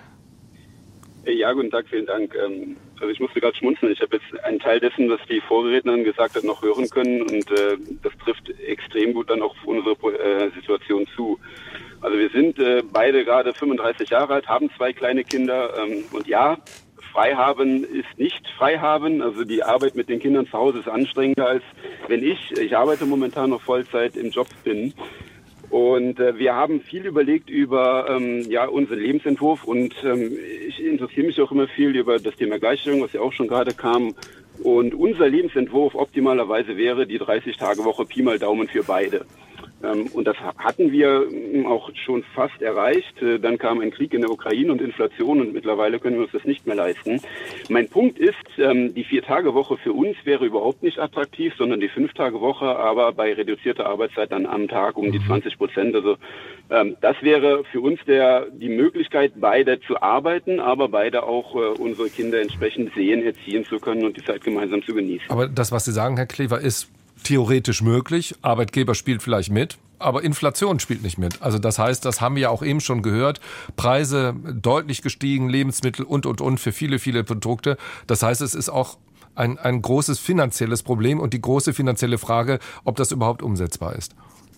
Ja, guten Tag, vielen Dank. Also ich musste gerade schmunzeln. Ich habe jetzt einen Teil dessen, was die Vorrednerin gesagt hat, noch hören können, und das trifft extrem gut dann auch auf unsere Situation zu. Also wir sind beide gerade 35 Jahre alt, haben 2 kleine Kinder, und ja, frei haben ist nicht frei haben. Also die Arbeit mit den Kindern zu Hause ist anstrengender, als wenn ich arbeite momentan noch Vollzeit im Job bin. Und wir haben viel überlegt über unseren Lebensentwurf, und ich interessiere mich auch immer viel über das Thema Gleichstellung, was ja auch schon gerade kam. Und unser Lebensentwurf optimalerweise wäre die 30-Tage-Woche Pi mal Daumen für beide. Und das hatten wir auch schon fast erreicht. Dann kam ein Krieg in der Ukraine und Inflation, und mittlerweile können wir uns das nicht mehr leisten. Mein Punkt ist, die 4-Tage-Woche für uns wäre überhaupt nicht attraktiv, sondern die 5-Tage-Woche, aber bei reduzierter Arbeitszeit dann am Tag um die 20%. Also das wäre für uns die Möglichkeit, beide zu arbeiten, aber beide auch unsere Kinder entsprechend sehen, erziehen zu können und die Zeit gemeinsam zu genießen. Aber das, was Sie sagen, Herr Klever, ist theoretisch möglich. Arbeitgeber spielt vielleicht mit, aber Inflation spielt nicht mit. Also das heißt, das haben wir ja auch eben schon gehört, Preise deutlich gestiegen, Lebensmittel und für viele, viele Produkte. Das heißt, es ist auch ein großes finanzielles Problem und die große finanzielle Frage, ob das überhaupt umsetzbar ist.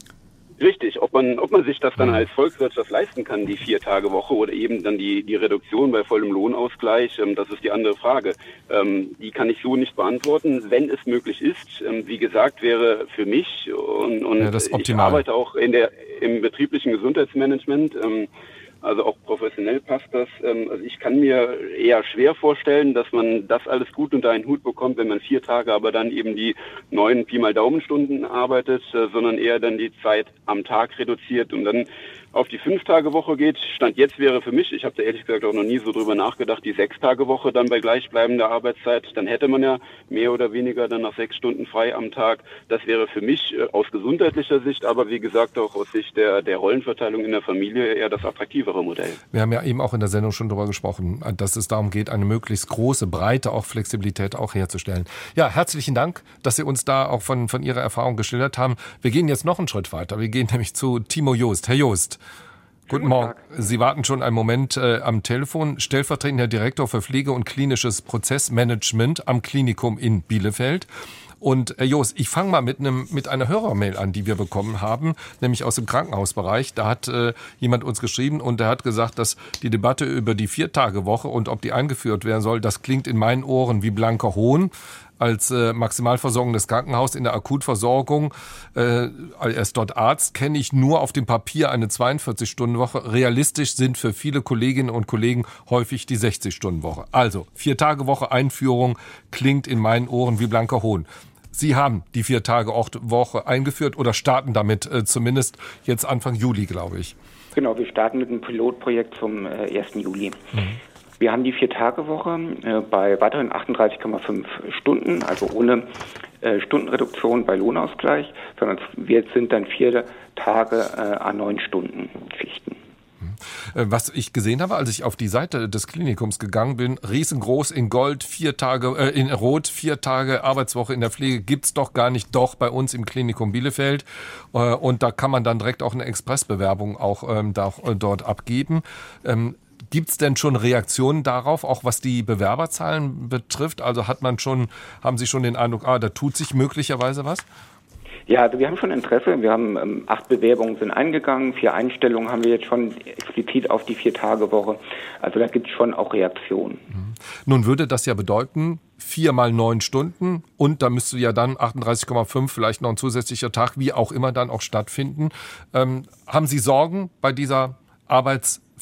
Richtig, ob man sich das dann als Volkswirtschaft leisten kann, die 4-Tage-Woche, oder eben dann die Reduktion bei vollem Lohnausgleich, das ist die andere Frage. Die kann ich so nicht beantworten. Wenn es möglich ist, wie gesagt, wäre für mich, und ich arbeite auch im betrieblichen Gesundheitsmanagement, also auch professionell passt das. Also ich kann mir eher schwer vorstellen, dass man das alles gut unter einen Hut bekommt, wenn man 4 Tage, aber dann eben die 9 Pi mal Daumenstunden arbeitet, sondern eher dann die Zeit am Tag reduziert und dann auf die 5-Tage-Woche geht. Stand jetzt wäre für mich, ich habe da ehrlich gesagt auch noch nie so drüber nachgedacht, die 6-Tage-Woche dann bei gleichbleibender Arbeitszeit. Dann hätte man ja mehr oder weniger dann nach 6 Stunden frei am Tag. Das wäre für mich aus gesundheitlicher Sicht, aber wie gesagt auch aus Sicht der Rollenverteilung in der Familie eher das attraktivere Modell. Wir haben ja eben auch in der Sendung schon darüber gesprochen, dass es darum geht, eine möglichst große, breite auch Flexibilität auch herzustellen. Ja, herzlichen Dank, dass Sie uns da auch von Ihrer Erfahrung geschildert haben. Wir gehen jetzt noch einen Schritt weiter. Wir gehen nämlich zu Timo Joost. Herr Joost. Guten Morgen. Sie warten schon einen Moment am Telefon. Stellvertretender Direktor für Pflege- und klinisches Prozessmanagement am Klinikum in Bielefeld. Und Herr Joost, ich fange mal mit einer Hörermail an, die wir bekommen haben, nämlich aus dem Krankenhausbereich. Da hat jemand uns geschrieben und der hat gesagt, dass die Debatte über die 4-Tage-Woche und ob die eingeführt werden soll, das klingt in meinen Ohren wie blanker Hohn. Als Maximalversorgunges Krankenhaus in der Akutversorgung, er ist dort Arzt, kenne ich nur auf dem Papier eine 42-Stunden-Woche. Realistisch sind für viele Kolleginnen und Kollegen häufig die 60-Stunden-Woche. Also 4-Tage-Woche Einführung klingt in meinen Ohren wie blanker Hohn. Sie haben die 4-Tage-Woche eingeführt oder starten damit zumindest jetzt Anfang Juli, glaube ich. Genau, wir starten mit einem Pilotprojekt zum 1. Juli. Wir haben die 4-Tage-Woche bei weiteren 38,5 Stunden, also ohne Stundenreduktion bei Lohnausgleich, sondern wir sind dann 4 Tage an 9 Stunden Schichten. Was ich gesehen habe, als ich auf die Seite des Klinikums gegangen bin, riesengroß in Gold, 4 Tage, in Rot, 4 Tage Arbeitswoche in der Pflege gibt's doch gar nicht, doch bei uns im Klinikum Bielefeld. Und da kann man dann direkt auch eine Expressbewerbung auch dort abgeben. Gibt's denn schon Reaktionen darauf, auch was die Bewerberzahlen betrifft? Also haben Sie schon den Eindruck, da tut sich möglicherweise was? Ja, also wir haben schon Interesse. Wir haben 8 Bewerbungen sind eingegangen, 4 Einstellungen haben wir jetzt schon explizit auf die 4-Tage-Woche. Also da gibt es schon auch Reaktionen. Nun würde das ja bedeuten, 4 mal 9 Stunden und da müsste ja dann 38,5, vielleicht noch ein zusätzlicher Tag, wie auch immer dann auch stattfinden. Haben Sie Sorgen bei dieser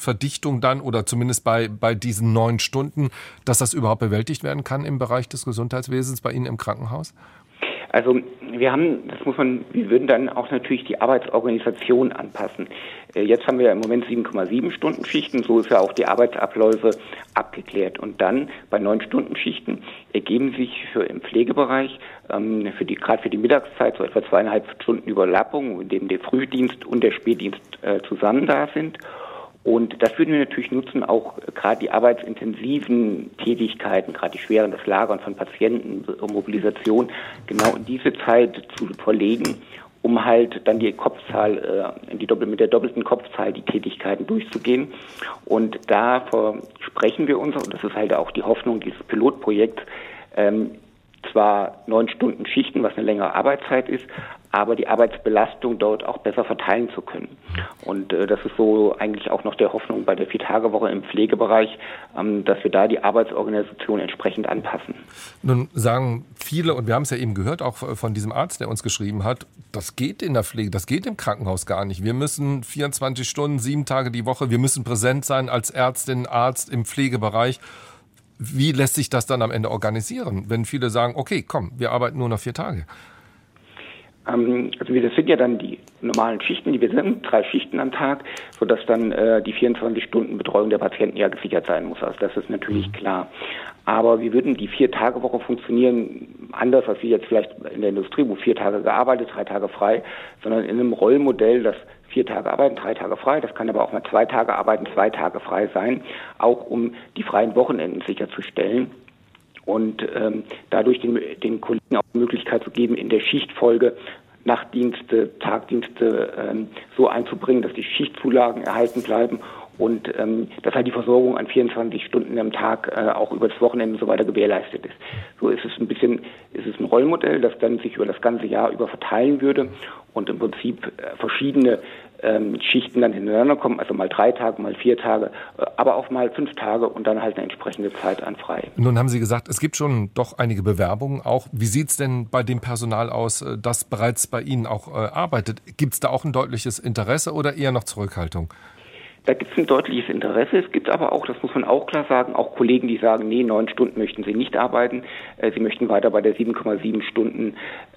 Arbeitsverdichtung dann oder zumindest bei diesen 9 Stunden, dass das überhaupt bewältigt werden kann im Bereich des Gesundheitswesens bei Ihnen im Krankenhaus? Also wir würden dann auch natürlich die Arbeitsorganisation anpassen. Jetzt haben wir ja im Moment 7,7 Stunden Schichten, so ist ja auch die Arbeitsabläufe abgeklärt. Und dann bei 9 Stunden Schichten ergeben sich im Pflegebereich gerade für die Mittagszeit so etwa 2,5 Stunden Überlappung, in dem der Frühdienst und der Spätdienst zusammen da sind. Und das würden wir natürlich nutzen, auch gerade die arbeitsintensiven Tätigkeiten, gerade die schweren, das Lagern von Patienten, Mobilisation, genau in diese Zeit zu verlegen, um halt dann die Kopfzahl, mit der doppelten Kopfzahl die Tätigkeiten durchzugehen. Und da versprechen wir uns, und das ist halt auch die Hoffnung dieses Pilotprojekts, zwar 9 Stunden Schichten, was eine längere Arbeitszeit ist, aber die Arbeitsbelastung dort auch besser verteilen zu können. Und das ist so eigentlich auch noch der Hoffnung bei der 4-Tage-Woche im Pflegebereich, dass wir da die Arbeitsorganisation entsprechend anpassen. Nun sagen viele, und wir haben es ja eben gehört, auch von diesem Arzt, der uns geschrieben hat, das geht in der Pflege, das geht im Krankenhaus gar nicht. Wir müssen 24 Stunden, 7 Tage die Woche, wir müssen präsent sein als Ärztin, Arzt im Pflegebereich. Wie lässt sich das dann am Ende organisieren, wenn viele sagen, okay, komm, wir arbeiten nur noch 4 Tage? Also das sind ja dann die normalen Schichten, die wir sind, 3 Schichten am Tag, sodass dann die 24-Stunden-Betreuung der Patienten ja gesichert sein muss. Also das ist natürlich klar. Aber wie würden die 4-Tage-Woche funktionieren, anders als wie jetzt vielleicht in der Industrie, wo 4 Tage gearbeitet, 3 Tage frei, sondern in einem Rollmodell, das 4 Tage arbeiten, 3 Tage frei, das kann aber auch mal 2 Tage arbeiten, 2 Tage frei sein, auch um die freien Wochenenden sicherzustellen. Und dadurch den Kollegen auch die Möglichkeit zu geben, in der Schichtfolge Nachtdienste, Tagdienste so einzubringen, dass die Schichtzulagen erhalten bleiben und dass halt die Versorgung an 24 Stunden am Tag auch über das Wochenende und so weiter gewährleistet ist. So ist es ein Rollmodell, das dann sich über das ganze Jahr über verteilen würde und im Prinzip verschiedene Schichten dann hintereinander kommen, also mal 3 Tage, mal 4 Tage, aber auch mal 5 Tage und dann halt eine entsprechende Zeit an frei. Nun haben Sie gesagt, es gibt schon doch einige Bewerbungen auch. Wie sieht es denn bei dem Personal aus, das bereits bei Ihnen auch arbeitet? Gibt es da auch ein deutliches Interesse oder eher noch Zurückhaltung? Da gibt es ein deutliches Interesse. Es gibt aber auch, das muss man auch klar sagen, auch Kollegen, die sagen, nee, 9 Stunden möchten sie nicht arbeiten. Sie möchten weiter bei der 7,7 Stunden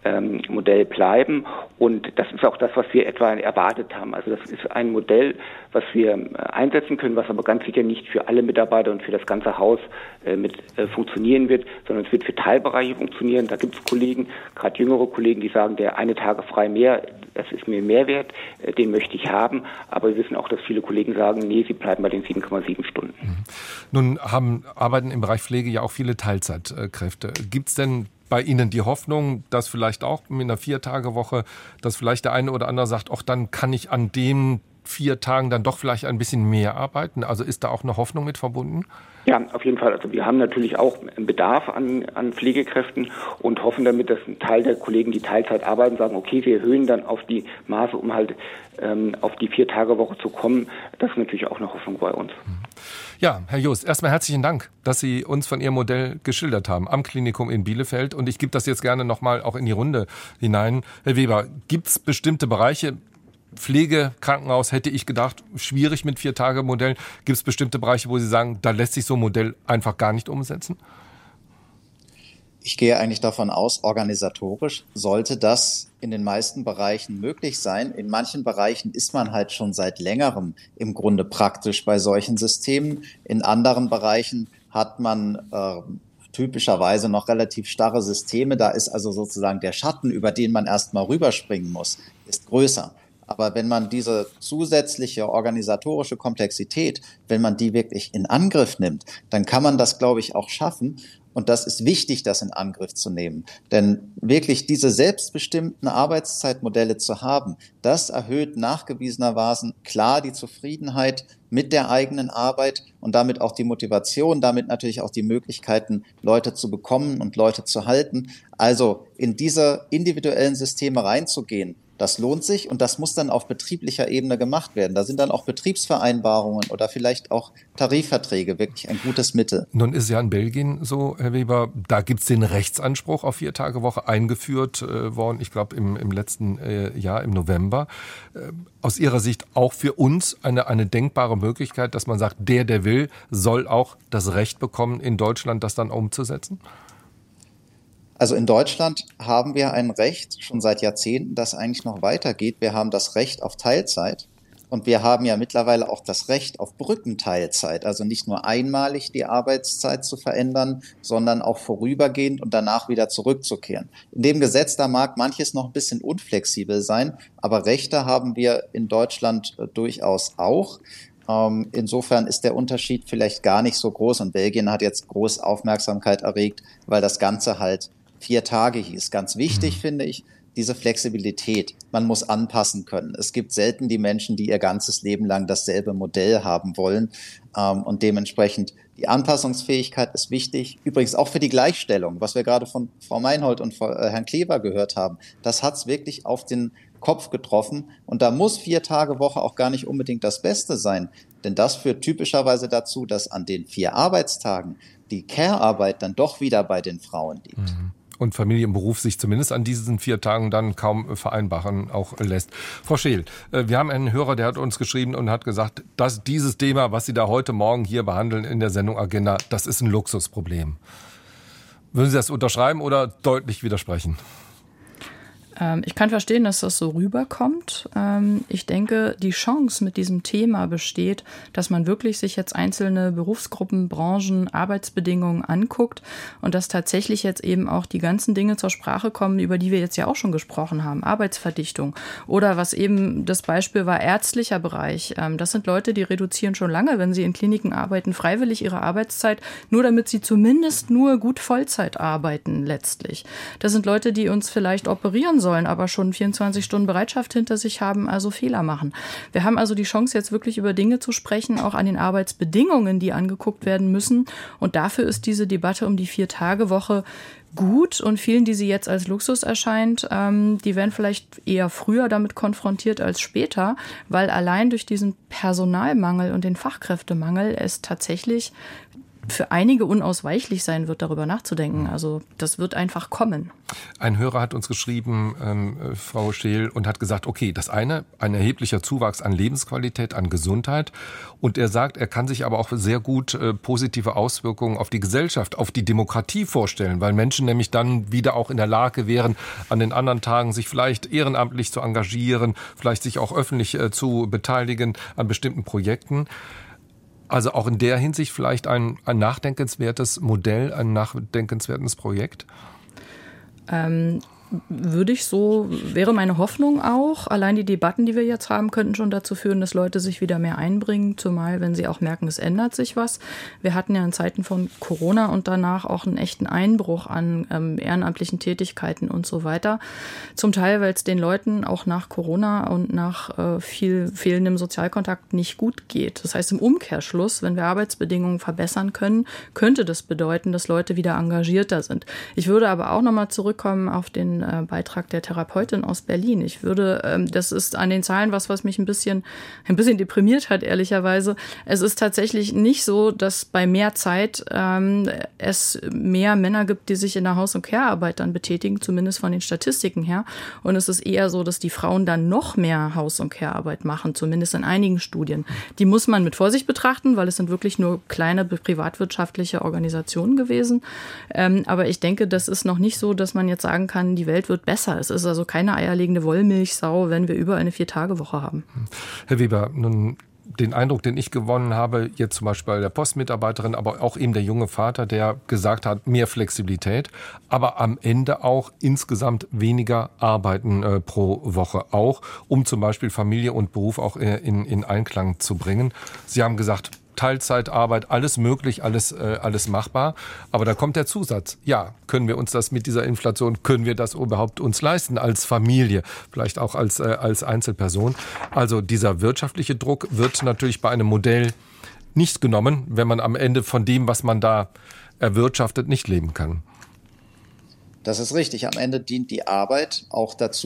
Modell bleiben. Und das ist auch das, was wir etwa erwartet haben. Also das ist ein Modell, was wir einsetzen können, was aber ganz sicher nicht für alle Mitarbeiter und für das ganze Haus funktionieren wird, sondern es wird für Teilbereiche funktionieren. Da gibt es Kollegen, gerade jüngere Kollegen, die sagen, der eine Tage frei mehr, das ist mir mehr wert, den möchte ich haben. Aber wir wissen auch, dass viele Kollegen sagen, nee, sie bleiben bei den 7,7 Stunden. Nun arbeiten im Bereich Pflege ja auch viele Teilzeitkräfte. Gibt es denn bei Ihnen die Hoffnung, dass vielleicht auch mit einer 4-Tage-Woche, dass vielleicht der eine oder andere sagt, ach, dann kann ich an den 4 Tagen dann doch vielleicht ein bisschen mehr arbeiten? Also ist da auch eine Hoffnung mit verbunden? Ja, auf jeden Fall. Also wir haben natürlich auch einen Bedarf an Pflegekräften und hoffen damit, dass ein Teil der Kollegen, die Teilzeit arbeiten, sagen, okay, wir erhöhen dann auf die Maße, um halt auf die 4-Tage-Woche zu kommen. Das ist natürlich auch eine Hoffnung bei uns. Ja, Herr Jost, erstmal herzlichen Dank, dass Sie uns von Ihrem Modell geschildert haben am Klinikum in Bielefeld. Und ich gebe das jetzt gerne nochmal auch in die Runde hinein. Herr Weber, gibt es bestimmte Bereiche, Pflege, Krankenhaus, hätte ich gedacht, schwierig mit 4-Tage-Modell. Gibt es bestimmte Bereiche, wo Sie sagen, da lässt sich so ein Modell einfach gar nicht umsetzen? Ich gehe eigentlich davon aus, organisatorisch sollte das in den meisten Bereichen möglich sein. In manchen Bereichen ist man halt schon seit längerem im Grunde praktisch bei solchen Systemen. In anderen Bereichen hat man typischerweise noch relativ starre Systeme. Da ist also sozusagen der Schatten, über den man erstmal rüberspringen muss, ist größer. Aber wenn man diese zusätzliche organisatorische Komplexität, wenn man die wirklich in Angriff nimmt, dann kann man das, glaube ich, auch schaffen. Und das ist wichtig, das in Angriff zu nehmen. Denn wirklich diese selbstbestimmten Arbeitszeitmodelle zu haben, das erhöht nachgewiesenermaßen klar die Zufriedenheit mit der eigenen Arbeit und damit auch die Motivation, damit natürlich auch die Möglichkeiten, Leute zu bekommen und Leute zu halten. Also in diese individuellen Systeme reinzugehen, Das lohnt sich und das muss dann auf betrieblicher Ebene gemacht werden. Da sind dann auch Betriebsvereinbarungen oder vielleicht auch Tarifverträge wirklich ein gutes Mittel. Nun ist ja in Belgien so, Herr Weber, da gibt es den Rechtsanspruch auf 4-Tage-Woche eingeführt worden, ich glaube im letzten Jahr, im November. Aus Ihrer Sicht auch für uns eine denkbare Möglichkeit, dass man sagt, der will, soll auch das Recht bekommen, in Deutschland das dann umzusetzen? Also in Deutschland haben wir ein Recht schon seit Jahrzehnten, das eigentlich noch weitergeht. Wir haben das Recht auf Teilzeit und wir haben ja mittlerweile auch das Recht auf Brückenteilzeit. Also nicht nur einmalig die Arbeitszeit zu verändern, sondern auch vorübergehend und danach wieder zurückzukehren. In dem Gesetz, da mag manches noch ein bisschen unflexibel sein, aber Rechte haben wir in Deutschland durchaus auch. Insofern ist der Unterschied vielleicht gar nicht so groß und Belgien hat jetzt groß Aufmerksamkeit erregt, weil das Ganze halt 4 Tage hieß. Ganz wichtig finde ich, diese Flexibilität. Man muss anpassen können. Es gibt selten die Menschen, die ihr ganzes Leben lang dasselbe Modell haben wollen. Und dementsprechend die Anpassungsfähigkeit ist wichtig. Übrigens auch für die Gleichstellung, was wir gerade von Frau Meinhold und Herrn Klever gehört haben. Das hat es wirklich auf den Kopf getroffen. Und da muss 4-Tage-Woche auch gar nicht unbedingt das Beste sein. Denn das führt typischerweise dazu, dass an den 4 Arbeitstagen die Care-Arbeit dann doch wieder bei den Frauen liegt. Und Familie und Beruf sich zumindest an diesen 4 Tagen dann kaum vereinbaren auch lässt. Frau Scheel, wir haben einen Hörer, der hat uns geschrieben und hat gesagt, dass dieses Thema, was Sie da heute Morgen hier behandeln in der Sendung Agenda, das ist ein Luxusproblem. Würden Sie das unterschreiben oder deutlich widersprechen? Ich kann verstehen, dass das so rüberkommt. Ich denke, die Chance mit diesem Thema besteht, dass man wirklich sich jetzt einzelne Berufsgruppen, Branchen, Arbeitsbedingungen anguckt und dass tatsächlich jetzt eben auch die ganzen Dinge zur Sprache kommen, über die wir jetzt ja auch schon gesprochen haben. Arbeitsverdichtung oder was eben das Beispiel war, ärztlicher Bereich. Das sind Leute, die reduzieren schon lange, wenn sie in Kliniken arbeiten, freiwillig ihre Arbeitszeit, nur damit sie zumindest nur gut Vollzeit arbeiten letztlich. Das sind Leute, die uns vielleicht operieren sollen, aber schon 24 Stunden Bereitschaft hinter sich haben, also Fehler machen. Wir haben also die Chance, jetzt wirklich über Dinge zu sprechen, auch an den Arbeitsbedingungen, die angeguckt werden müssen. Und dafür ist diese Debatte um die 4-Tage-Woche gut. Und vielen, die sie jetzt als Luxus erscheint, die werden vielleicht eher früher damit konfrontiert als später, weil allein durch diesen Personalmangel und den Fachkräftemangel es tatsächlich für einige unausweichlich sein wird, darüber nachzudenken. Also das wird einfach kommen. Ein Hörer hat uns geschrieben, Frau Scheel, und hat gesagt, okay, das eine, ein erheblicher Zuwachs an Lebensqualität, an Gesundheit. Und er sagt, er kann sich aber auch sehr gut positive Auswirkungen auf die Gesellschaft, auf die Demokratie vorstellen, weil Menschen nämlich dann wieder auch in der Lage wären, an den anderen Tagen sich vielleicht ehrenamtlich zu engagieren, vielleicht sich auch öffentlich zu beteiligen an bestimmten Projekten. Also auch in der Hinsicht vielleicht ein nachdenkenswertes Modell, ein nachdenkenswertes Projekt? Wäre meine Hoffnung auch. Allein die Debatten, die wir jetzt haben, könnten schon dazu führen, dass Leute sich wieder mehr einbringen, zumal wenn sie auch merken, es ändert sich was. Wir hatten ja in Zeiten von Corona und danach auch einen echten Einbruch an ehrenamtlichen Tätigkeiten und so weiter. Zum Teil, weil es den Leuten auch nach Corona und nach viel fehlendem Sozialkontakt nicht gut geht. Das heißt, im Umkehrschluss, wenn wir Arbeitsbedingungen verbessern können, könnte das bedeuten, dass Leute wieder engagierter sind. Ich würde aber auch nochmal zurückkommen auf den Beitrag der Therapeutin aus Berlin. Ich würde, das ist an den Zahlen was mich ein bisschen deprimiert hat, ehrlicherweise. Es ist tatsächlich nicht so, dass bei mehr Zeit es mehr Männer gibt, die sich in der Haus- und Care-Arbeit dann betätigen, zumindest von den Statistiken her. Und es ist eher so, dass die Frauen dann noch mehr Haus- und Care-Arbeit machen, zumindest in einigen Studien. Die muss man mit Vorsicht betrachten, weil es sind wirklich nur kleine privatwirtschaftliche Organisationen gewesen. Aber ich denke, das ist noch nicht so, dass man jetzt sagen kann, die Welt wird besser. Es ist also keine eierlegende Wollmilchsau, wenn wir über eine 4-Tage-Woche haben. Herr Weber, nun den Eindruck, den ich gewonnen habe, jetzt zum Beispiel bei der Postmitarbeiterin, aber auch eben der junge Vater, der gesagt hat, mehr Flexibilität, aber am Ende auch insgesamt weniger Arbeiten pro Woche auch, um zum Beispiel Familie und Beruf auch in Einklang zu bringen. Sie haben gesagt, Teilzeitarbeit, alles möglich, alles machbar. Aber da kommt der Zusatz. Ja, können wir uns das mit dieser Inflation, können wir das überhaupt uns leisten als Familie, vielleicht auch als Einzelperson? Also dieser wirtschaftliche Druck wird natürlich bei einem Modell nicht genommen, wenn man am Ende von dem, was man da erwirtschaftet, nicht leben kann. Das ist richtig. Am Ende dient die Arbeit auch dazu,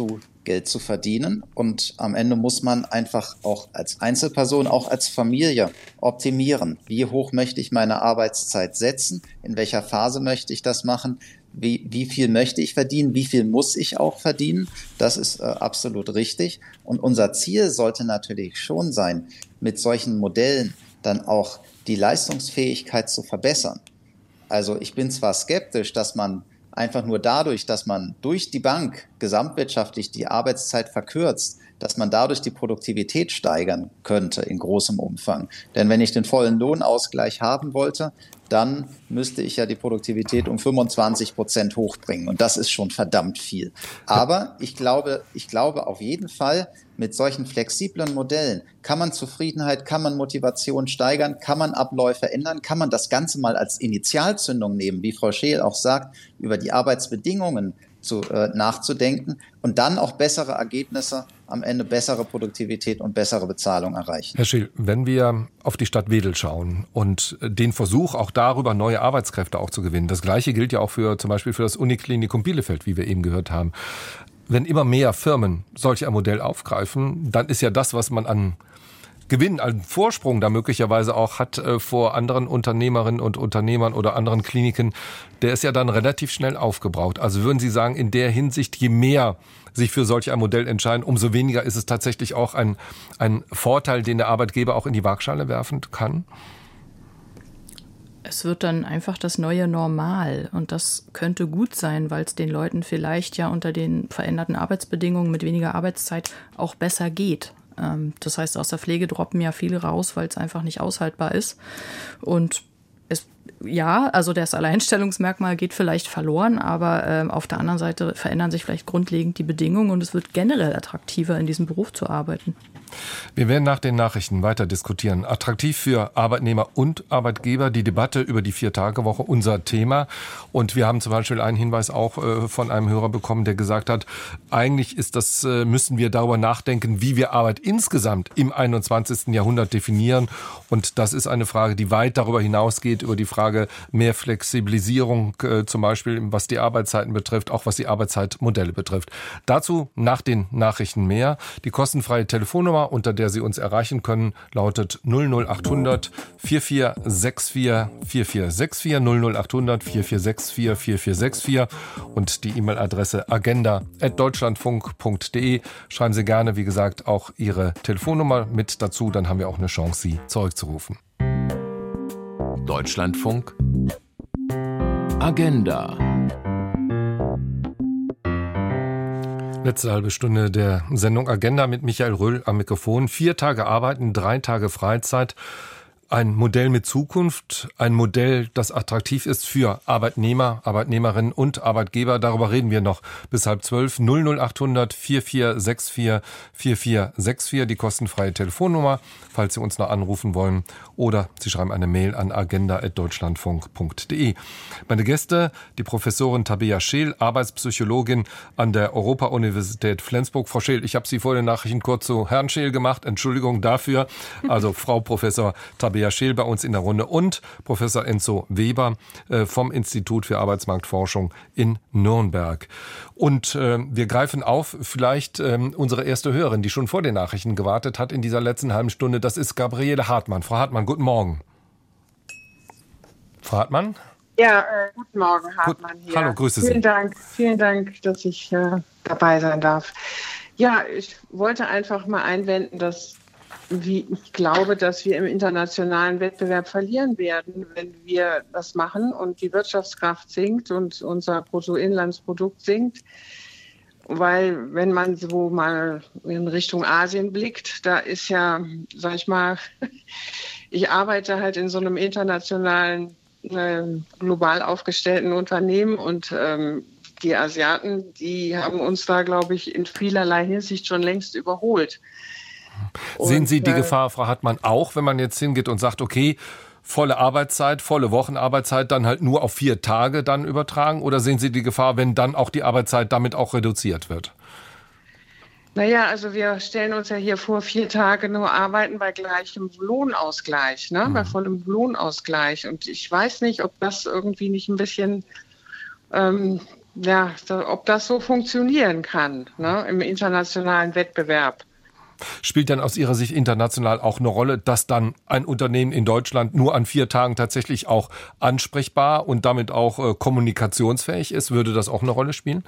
Geld zu verdienen. Und am Ende muss man einfach auch als Einzelperson, auch als Familie optimieren. Wie hoch möchte ich meine Arbeitszeit setzen? In welcher Phase möchte ich das machen? Wie viel möchte ich verdienen? Wie viel muss ich auch verdienen? Das ist absolut richtig. Und unser Ziel sollte natürlich schon sein, mit solchen Modellen dann auch die Leistungsfähigkeit zu verbessern. Also ich bin zwar skeptisch, dass man einfach nur dadurch, dass man durch die Bank gesamtwirtschaftlich die Arbeitszeit verkürzt, dass man dadurch die Produktivität steigern könnte in großem Umfang. Denn wenn ich den vollen Lohnausgleich haben wollte, dann müsste ich ja die Produktivität um 25% hochbringen. Und das ist schon verdammt viel. Aber ich glaube auf jeden Fall, mit solchen flexiblen Modellen kann man Zufriedenheit, kann man Motivation steigern, kann man Abläufe ändern, kann man das Ganze mal als Initialzündung nehmen, wie Frau Scheel auch sagt, über die Arbeitsbedingungen nachzudenken und dann auch bessere Ergebnisse, am Ende bessere Produktivität und bessere Bezahlung erreichen. Herr Scheel, wenn wir auf die Stadt Wedel schauen und den Versuch, auch darüber neue Arbeitskräfte auch zu gewinnen, das Gleiche gilt ja auch zum Beispiel für das Uniklinikum Bielefeld, wie wir eben gehört haben. Wenn immer mehr Firmen solch ein Modell aufgreifen, dann ist ja das, was man an Gewinn, einen Vorsprung da möglicherweise auch hat vor anderen Unternehmerinnen und Unternehmern oder anderen Kliniken, der ist ja dann relativ schnell aufgebraucht. Also würden Sie sagen, in der Hinsicht, je mehr sich für solch ein Modell entscheiden, umso weniger ist es tatsächlich auch ein Vorteil, den der Arbeitgeber auch in die Waagschale werfen kann? Es wird dann einfach das neue Normal und das könnte gut sein, weil es den Leuten vielleicht ja unter den veränderten Arbeitsbedingungen mit weniger Arbeitszeit auch besser geht. Das heißt, aus der Pflege droppen ja viele raus, weil es einfach nicht aushaltbar ist. Und also das Alleinstellungsmerkmal geht vielleicht verloren, aber auf der anderen Seite verändern sich vielleicht grundlegend die Bedingungen und es wird generell attraktiver, in diesem Beruf zu arbeiten. Wir werden nach den Nachrichten weiter diskutieren. Attraktiv für Arbeitnehmer und Arbeitgeber, die Debatte über die 4-Tage-Woche, unser Thema. Und wir haben zum Beispiel einen Hinweis auch von einem Hörer bekommen, der gesagt hat, eigentlich müssen wir darüber nachdenken, wie wir Arbeit insgesamt im 21. Jahrhundert definieren. Und das ist eine Frage, die weit darüber hinausgeht, über die Frage mehr Flexibilisierung, zum Beispiel was die Arbeitszeiten betrifft, auch was die Arbeitszeitmodelle betrifft. Dazu nach den Nachrichten mehr. Die kostenfreie Telefonnummer, unter der Sie uns erreichen können, lautet 00800 4464 4464 00800 4464 4464 und die E-Mail-Adresse agenda@deutschlandfunk.de. Schreiben Sie gerne, wie gesagt, auch Ihre Telefonnummer mit dazu, dann haben wir auch eine Chance, Sie zurückzurufen. Deutschlandfunk Agenda. Letzte halbe Stunde der Sendung Agenda mit Michael Röhl am Mikrofon. 4 Tage arbeiten, 3 Tage Freizeit. Ein Modell mit Zukunft, ein Modell, das attraktiv ist für Arbeitnehmer, Arbeitnehmerinnen und Arbeitgeber. Darüber reden wir noch bis 11:30. 00800 4464 4464, die kostenfreie Telefonnummer, falls Sie uns noch anrufen wollen. Oder Sie schreiben eine Mail an agenda@deutschlandfunk.de. Meine Gäste, die Professorin Tabea Scheel, Arbeitspsychologin an der Europa-Universität Flensburg. Frau Scheel, ich habe Sie vor den Nachrichten kurz zu Herrn Scheel gemacht. Entschuldigung dafür. Also Frau Professor Tabea Scheel bei uns in der Runde und Professor Enzo Weber vom Institut für Arbeitsmarktforschung in Nürnberg. Und wir greifen auf vielleicht unsere erste Hörerin, die schon vor den Nachrichten gewartet hat in dieser letzten halben Stunde. Das ist Gabriele Hartmann. Frau Hartmann, guten Morgen. Frau Hartmann? Ja, guten Morgen, Hartmann hier. Hallo, grüße Sie. Vielen Dank, dass ich dabei sein darf. Ja, ich wollte einfach mal einwenden, dass ich glaube, dass wir im internationalen Wettbewerb verlieren werden, wenn wir das machen und die Wirtschaftskraft sinkt und unser Bruttoinlandsprodukt sinkt. Weil wenn man so mal in Richtung Asien blickt, da ist ja, sag ich mal, ich arbeite halt in so einem internationalen, global aufgestellten Unternehmen und die Asiaten, die haben uns da, glaube ich, in vielerlei Hinsicht schon längst überholt. Sehen Sie die Gefahr, Frau Hartmann, auch, wenn man jetzt hingeht und sagt, okay, volle Arbeitszeit, volle Wochenarbeitszeit dann halt nur auf 4 Tage dann übertragen? Oder sehen Sie die Gefahr, wenn dann auch die Arbeitszeit damit auch reduziert wird? Naja, also wir stellen uns ja hier vor, 4 Tage nur arbeiten bei gleichem Lohnausgleich, ne? Bei vollem Lohnausgleich. Und ich weiß nicht, ob das irgendwie nicht ein bisschen ob das so funktionieren kann, ne, im internationalen Wettbewerb. Spielt dann aus Ihrer Sicht international auch eine Rolle, dass dann ein Unternehmen in Deutschland nur an 4 Tagen tatsächlich auch ansprechbar und damit auch kommunikationsfähig ist? Würde das auch eine Rolle spielen?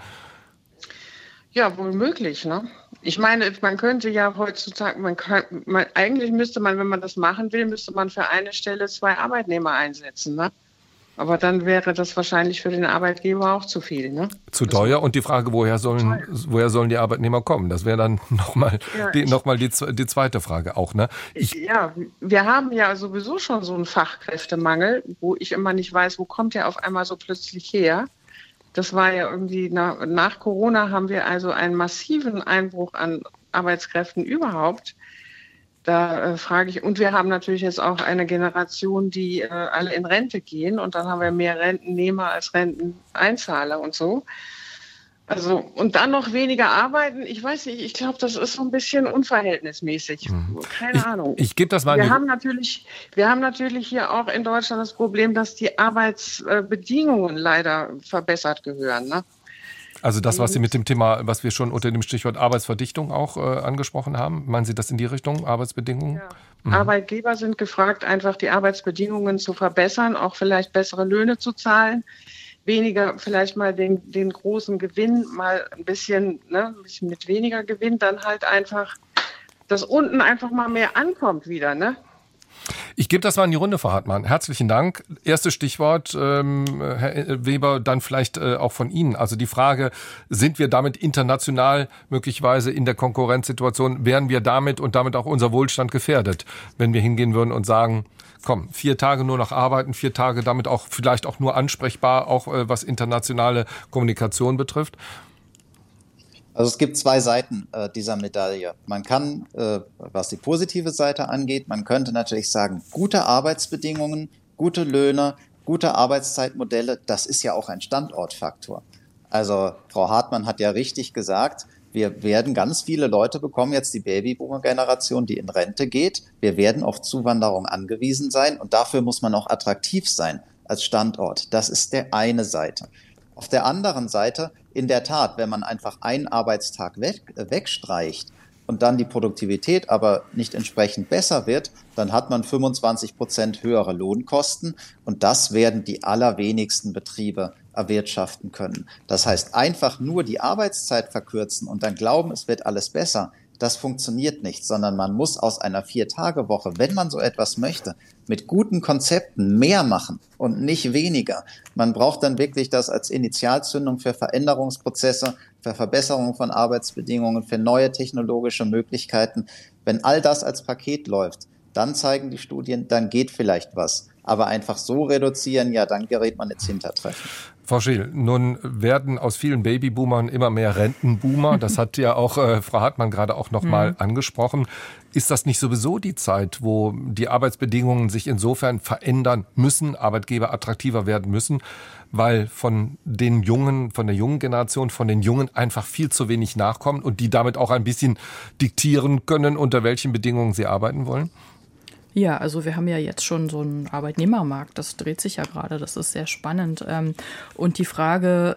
Ja, wohl möglich, ne? Ich meine, man könnte ja heutzutage, eigentlich müsste man, wenn man das machen will, müsste man für eine Stelle 2 Arbeitnehmer einsetzen, ne? Aber dann wäre das wahrscheinlich für den Arbeitgeber auch zu viel, ne? Zu teuer. Und die Frage, woher sollen die Arbeitnehmer kommen? Das wäre dann nochmal die zweite Frage auch, ne? Wir haben ja sowieso schon so einen Fachkräftemangel, wo ich immer nicht weiß, wo kommt der auf einmal so plötzlich her? Das war ja irgendwie, nach Corona haben wir also einen massiven Einbruch an Arbeitskräften überhaupt. Da frage ich, und wir haben natürlich jetzt auch eine Generation, die alle in Rente gehen und dann haben wir mehr Rentennehmer als Renteneinzahler und so. Also, und dann noch weniger arbeiten, ich weiß nicht, ich glaube, das ist so ein bisschen unverhältnismäßig. Keine Ahnung. Ich gebe das mal wir haben natürlich hier auch in Deutschland das Problem, dass die Arbeitsbedingungen leider verbessert gehören, ne? Also das, was Sie mit dem Thema, was wir schon unter dem Stichwort Arbeitsverdichtung auch angesprochen haben, meinen Sie das in die Richtung, Arbeitsbedingungen? Ja. Arbeitgeber sind gefragt, einfach die Arbeitsbedingungen zu verbessern, auch vielleicht bessere Löhne zu zahlen, weniger vielleicht mal den großen Gewinn, mal ein bisschen mit weniger Gewinn, dann halt einfach, dass unten einfach mal mehr ankommt wieder, ne? Ich gebe das mal in die Runde, Frau Hartmann. Herzlichen Dank. Erstes Stichwort, Herr Weber, dann vielleicht auch von Ihnen. Also die Frage, sind wir damit international möglicherweise in der Konkurrenzsituation, wären wir damit und damit auch unser Wohlstand gefährdet, wenn wir hingehen würden und sagen, komm, 4 Tage nur noch arbeiten, 4 Tage damit auch vielleicht auch nur ansprechbar, auch was internationale Kommunikation betrifft? Also es gibt 2 Seiten dieser Medaille. Man kann, was die positive Seite angeht, man könnte natürlich sagen, gute Arbeitsbedingungen, gute Löhne, gute Arbeitszeitmodelle, das ist ja auch ein Standortfaktor. Also Frau Hartmann hat ja richtig gesagt, wir werden ganz viele Leute bekommen, jetzt die Babyboomer-Generation, die in Rente geht. Wir werden auf Zuwanderung angewiesen sein und dafür muss man auch attraktiv sein als Standort. Das ist der eine Seite. Auf der anderen Seite, in der Tat, wenn man einfach einen Arbeitstag wegstreicht und dann die Produktivität aber nicht entsprechend besser wird, dann hat man 25% höhere Lohnkosten und das werden die allerwenigsten Betriebe erwirtschaften können. Das heißt, einfach nur die Arbeitszeit verkürzen und dann glauben, es wird alles besser, das funktioniert nicht, sondern man muss aus einer 4-Tage-Woche, wenn man so etwas möchte, mit guten Konzepten mehr machen und nicht weniger. Man braucht dann wirklich das als Initialzündung für Veränderungsprozesse, für Verbesserung von Arbeitsbedingungen, für neue technologische Möglichkeiten. Wenn all das als Paket läuft, dann zeigen die Studien, dann geht vielleicht was. Aber einfach so reduzieren, ja, dann gerät man ins Hintertreffen. Frau Scheel, nun werden aus vielen Babyboomern immer mehr Rentenboomer. Das hat ja auch Frau Hartmann gerade auch nochmal angesprochen. Ist das nicht sowieso die Zeit, wo die Arbeitsbedingungen sich insofern verändern müssen, Arbeitgeber attraktiver werden müssen, weil von der jungen Generation, von den Jungen einfach viel zu wenig nachkommen und die damit auch ein bisschen diktieren können, unter welchen Bedingungen sie arbeiten wollen? Ja, also wir haben ja jetzt schon so einen Arbeitnehmermarkt, das dreht sich ja gerade, das ist sehr spannend. Und die Frage,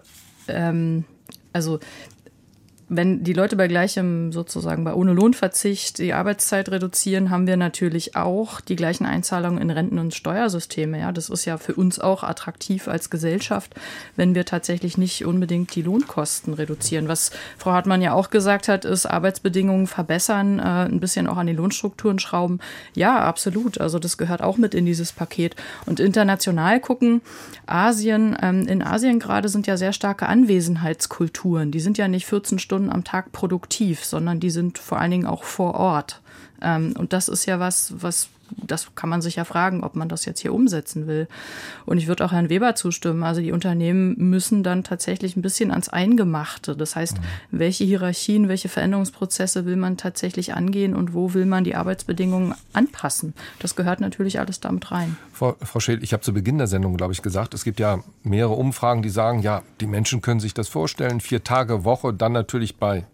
also wenn die Leute bei gleichem sozusagen bei ohne Lohnverzicht die Arbeitszeit reduzieren, haben wir natürlich auch die gleichen Einzahlungen in Renten- und Steuersysteme. Ja, das ist ja für uns auch attraktiv als Gesellschaft, wenn wir tatsächlich nicht unbedingt die Lohnkosten reduzieren. Was Frau Hartmann ja auch gesagt hat, ist Arbeitsbedingungen verbessern, ein bisschen auch an die Lohnstrukturen schrauben. Ja, absolut. Also das gehört auch mit in dieses Paket. Und international gucken, Asien, in Asien gerade sind ja sehr starke Anwesenheitskulturen. Die sind ja nicht 14 Stunden am Tag produktiv, sondern die sind vor allen Dingen auch vor Ort. Und das ist ja was, das kann man sich ja fragen, ob man das jetzt hier umsetzen will. Und ich würde auch Herrn Weber zustimmen. Also die Unternehmen müssen dann tatsächlich ein bisschen ans Eingemachte. Das heißt, welche Hierarchien, welche Veränderungsprozesse will man tatsächlich angehen und wo will man die Arbeitsbedingungen anpassen? Das gehört natürlich alles damit rein. Frau Scheel, ich habe zu Beginn der Sendung, glaube ich, gesagt, es gibt ja mehrere Umfragen, die sagen, ja, die Menschen können sich das vorstellen, 4 Tage Woche, dann natürlich bei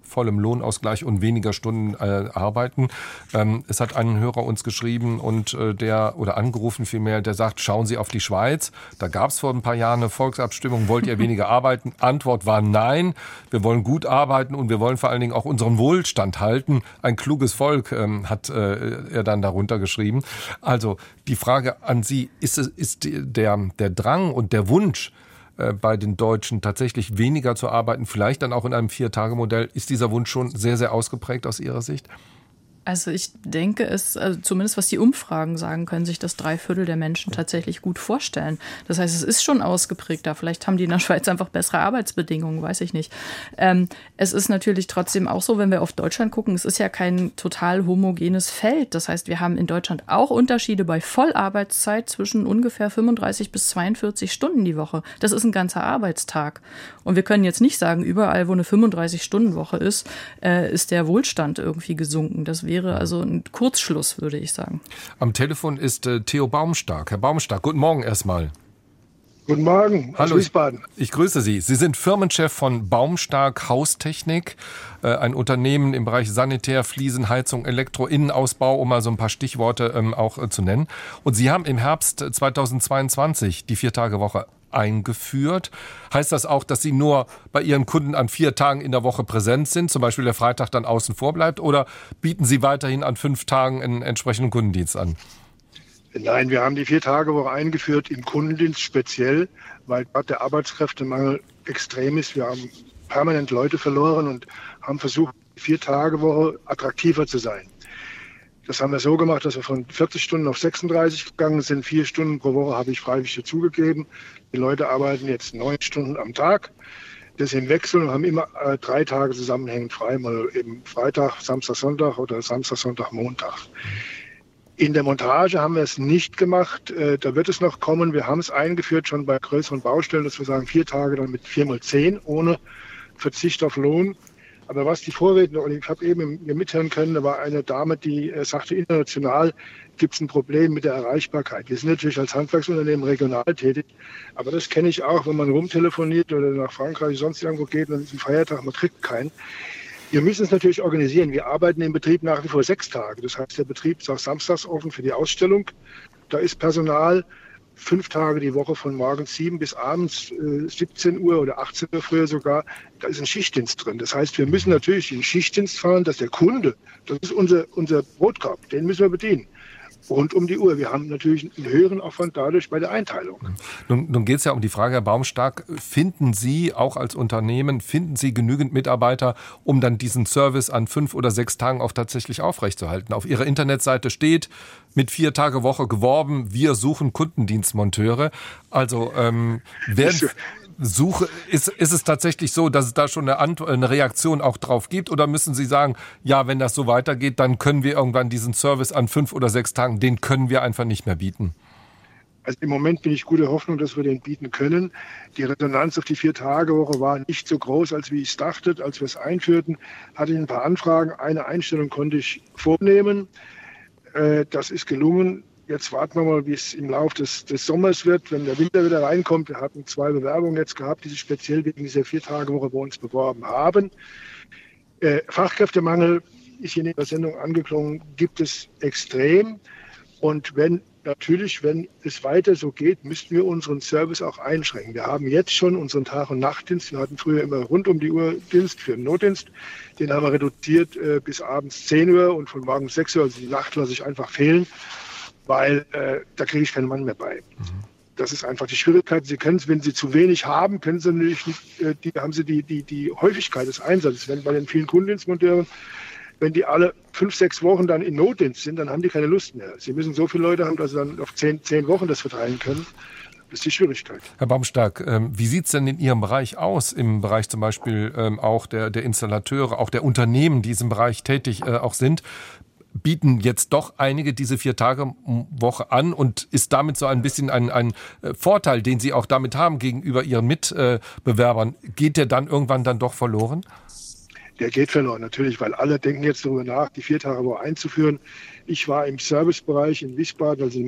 vollem Lohnausgleich und weniger Stunden arbeiten. Es hat einen Hörer uns geschrieben und angerufen vielmehr, der sagt, schauen Sie auf die Schweiz. Da gab es vor ein paar Jahren eine Volksabstimmung, wollt ihr weniger arbeiten? Antwort war nein. Wir wollen gut arbeiten und wir wollen vor allen Dingen auch unseren Wohlstand halten. Ein kluges Volk, hat er dann darunter geschrieben. Also die Frage an Sie, ist der Drang und der Wunsch bei den Deutschen tatsächlich weniger zu arbeiten, vielleicht dann auch in einem 4-Tage-Modell, ist dieser Wunsch schon sehr, sehr ausgeprägt aus Ihrer Sicht? Also ich denke, zumindest was die Umfragen sagen, können sich das 3/4 der Menschen tatsächlich gut vorstellen. Das heißt, es ist schon ausgeprägter. Vielleicht haben die in der Schweiz einfach bessere Arbeitsbedingungen, weiß ich nicht. Es ist natürlich trotzdem auch so, wenn wir auf Deutschland gucken, es ist ja kein total homogenes Feld. Das heißt, wir haben in Deutschland auch Unterschiede bei Vollarbeitszeit zwischen ungefähr 35 bis 42 Stunden die Woche. Das ist ein ganzer Arbeitstag. Und wir können jetzt nicht sagen, überall, wo eine 35-Stunden-Woche ist der Wohlstand irgendwie gesunken. Das wäre also ein Kurzschluss, würde ich sagen. Am Telefon ist Theo Baumstark. Herr Baumstark, guten Morgen erstmal. Guten Morgen, hallo, Wiesbaden. Ich grüße Sie. Sie sind Firmenchef von Baumstark Haustechnik, ein Unternehmen im Bereich Sanitär, Fliesen, Heizung, Elektro, Innenausbau, um mal so ein paar Stichworte auch zu nennen. Und Sie haben im Herbst 2022 die 4-Tage-Woche eingeführt. Heißt das auch, dass Sie nur bei Ihren Kunden an 4 Tagen in der Woche präsent sind, zum Beispiel der Freitag dann außen vor bleibt, oder bieten Sie weiterhin an 5 Tagen einen entsprechenden Kundendienst an? Nein, wir haben die 4-Tage-Woche eingeführt im Kundendienst speziell, weil gerade der Arbeitskräftemangel extrem ist. Wir haben permanent Leute verloren und haben versucht, die 4-Tage-Woche attraktiver zu sein. Das haben wir so gemacht, dass wir von 40 Stunden auf 36 gegangen sind. 4 Stunden pro Woche habe ich freiwillig dazugegeben. Die Leute arbeiten jetzt 9 Stunden am Tag. Das im Wechsel und haben immer 3 Tage zusammenhängend frei, mal eben Freitag, Samstag, Sonntag oder Samstag, Sonntag, Montag. In der Montage haben wir es nicht gemacht. Da wird es noch kommen. Wir haben es eingeführt schon bei größeren Baustellen, dass wir sagen 4 Tage dann mit 4x10 ohne Verzicht auf Lohn. Aber was die Vorredner, und ich habe eben mir mithören können, da war eine Dame, die sagte, international gibt es ein Problem mit der Erreichbarkeit. Wir sind natürlich als Handwerksunternehmen regional tätig, aber das kenne ich auch, wenn man rumtelefoniert oder nach Frankreich sonst irgendwo geht, dann ist ein Feiertag, man kriegt keinen. Wir müssen es natürlich organisieren. Wir arbeiten im Betrieb nach wie vor 6 Tage. Das heißt, der Betrieb ist auch samstags offen für die Ausstellung. Da ist Personal 5 Tage die Woche von morgens 7 bis abends 17 Uhr oder 18 Uhr früher sogar. Da ist ein Schichtdienst drin. Das heißt, wir müssen natürlich in Schichtdienst fahren, dass der Kunde, das ist unser Brotkorb, den müssen wir bedienen. Rund um die Uhr. Wir haben natürlich einen höheren Aufwand dadurch bei der Einteilung. Nun geht es ja um die Frage, Herr Baumstark, finden Sie auch als Unternehmen, genügend Mitarbeiter, um dann diesen Service an 5 oder 6 Tagen auch tatsächlich aufrechtzuerhalten? Auf Ihrer Internetseite steht, mit 4-Tage-Woche geworben, wir suchen Kundendienstmonteure. Also ist es tatsächlich so, dass es da schon eine Reaktion auch drauf gibt? Oder müssen Sie sagen, ja, wenn das so weitergeht, dann können wir irgendwann diesen Service an 5 oder 6 Tagen, den können wir einfach nicht mehr bieten? Also im Moment bin ich guter Hoffnung, dass wir den bieten können. Die Resonanz auf die 4-Tage-Woche war nicht so groß, als wie ich es dachte. Als wir es einführten, hatte ich ein paar Anfragen. Eine Einstellung konnte ich vornehmen. Das ist gelungen. Jetzt warten wir mal, wie es im Laufe des Sommers wird, wenn der Winter wieder reinkommt. Wir hatten 2 Bewerbungen jetzt gehabt, die sich speziell wegen dieser 4-Tage-Woche bei uns beworben haben. Fachkräftemangel ist hier in der Sendung angeklungen, gibt es extrem. Und wenn es weiter so geht, müssten wir unseren Service auch einschränken. Wir haben jetzt schon unseren Tag- und Nachtdienst. Wir hatten früher immer rund um die Uhr Dienst für den Notdienst. Den haben wir reduziert bis abends 10 Uhr und von morgens 6 Uhr. Also die Nacht lasse ich einfach fehlen, weil da kriege ich keinen Mann mehr bei. Das ist einfach die Schwierigkeit. Sie können es, wenn Sie zu wenig haben, können Sie natürlich nicht, haben Sie die Häufigkeit des Einsatzes. Wenn bei den vielen Kundendienstmonteuren, wenn die alle 5, 6 Wochen dann in Notdienst sind, dann haben die keine Lust mehr. Sie müssen so viele Leute haben, dass sie dann auf 10 Wochen das verteilen können. Das ist die Schwierigkeit. Herr Baumstark, wie sieht es denn in Ihrem Bereich aus? Im Bereich zum Beispiel auch der Installateure, auch der Unternehmen, die in diesem Bereich tätig auch sind. Bieten jetzt doch einige diese 4-Tage-Woche an und ist damit so ein bisschen ein Vorteil, den Sie auch damit haben gegenüber Ihren Mitbewerbern. Geht der dann irgendwann dann doch verloren? Der geht verloren, natürlich, weil alle denken jetzt darüber nach, die 4-Tage-Woche einzuführen. Ich war im Servicebereich in Wiesbaden, also in meiner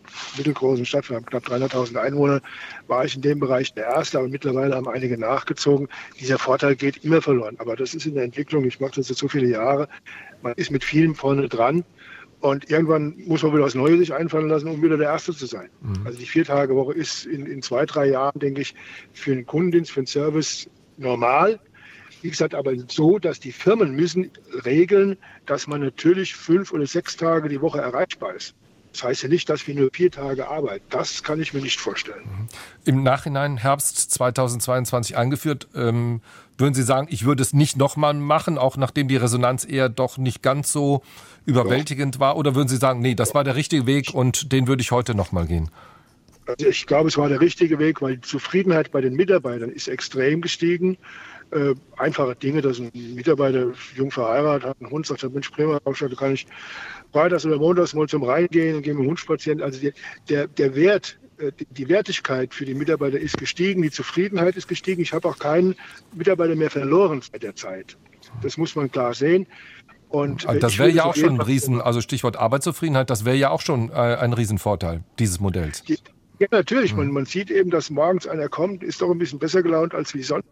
mittelgroßen Stadt, wir haben knapp 300.000 Einwohner, war ich in dem Bereich der Erste, aber mittlerweile haben einige nachgezogen. Dieser Vorteil geht immer verloren. Aber das ist in der Entwicklung, ich mache das jetzt so viele Jahre, man ist mit vielem vorne dran. Und irgendwann muss man wieder was Neues sich einfallen lassen, um wieder der Erste zu sein. Also die 4-Tage-Woche ist in 2-3 Jahren, denke ich, für einen Kundendienst, für einen Service normal. Wie gesagt, aber so, dass die Firmen müssen regeln, dass man natürlich 5 oder 6 Tage die Woche erreichbar ist. Das heißt ja nicht, dass wir nur 4 Tage arbeiten. Das kann ich mir nicht vorstellen. Im Nachhinein, Herbst 2022 eingeführt, würden Sie sagen, ich würde es nicht nochmal machen, auch nachdem die Resonanz eher doch nicht ganz so überwältigend war? Oder würden Sie sagen, nee, das war der richtige Weg und den würde ich heute nochmal gehen? Also ich glaube, es war der richtige Weg, weil die Zufriedenheit bei den Mitarbeitern ist extrem gestiegen. Einfache Dinge, dass ein Mitarbeiter jung verheiratet hat, einen Hund, sagt, Mensch, prima, da kann ich freitags oder montags mal zum Rhein gehen und gehen mit dem Hund spazieren. Also der Wert, die Wertigkeit für die Mitarbeiter ist gestiegen, die Zufriedenheit ist gestiegen. Ich habe auch keinen Mitarbeiter mehr verloren seit der Zeit. Das muss man klar sehen. Und das wäre ja auch schon ein Riesen, also Stichwort Arbeitszufriedenheit, das wäre ja auch schon ein Riesenvorteil dieses Modells. Ja, natürlich. Man sieht eben, dass morgens einer kommt, ist doch ein bisschen besser gelaunt als wie sonst.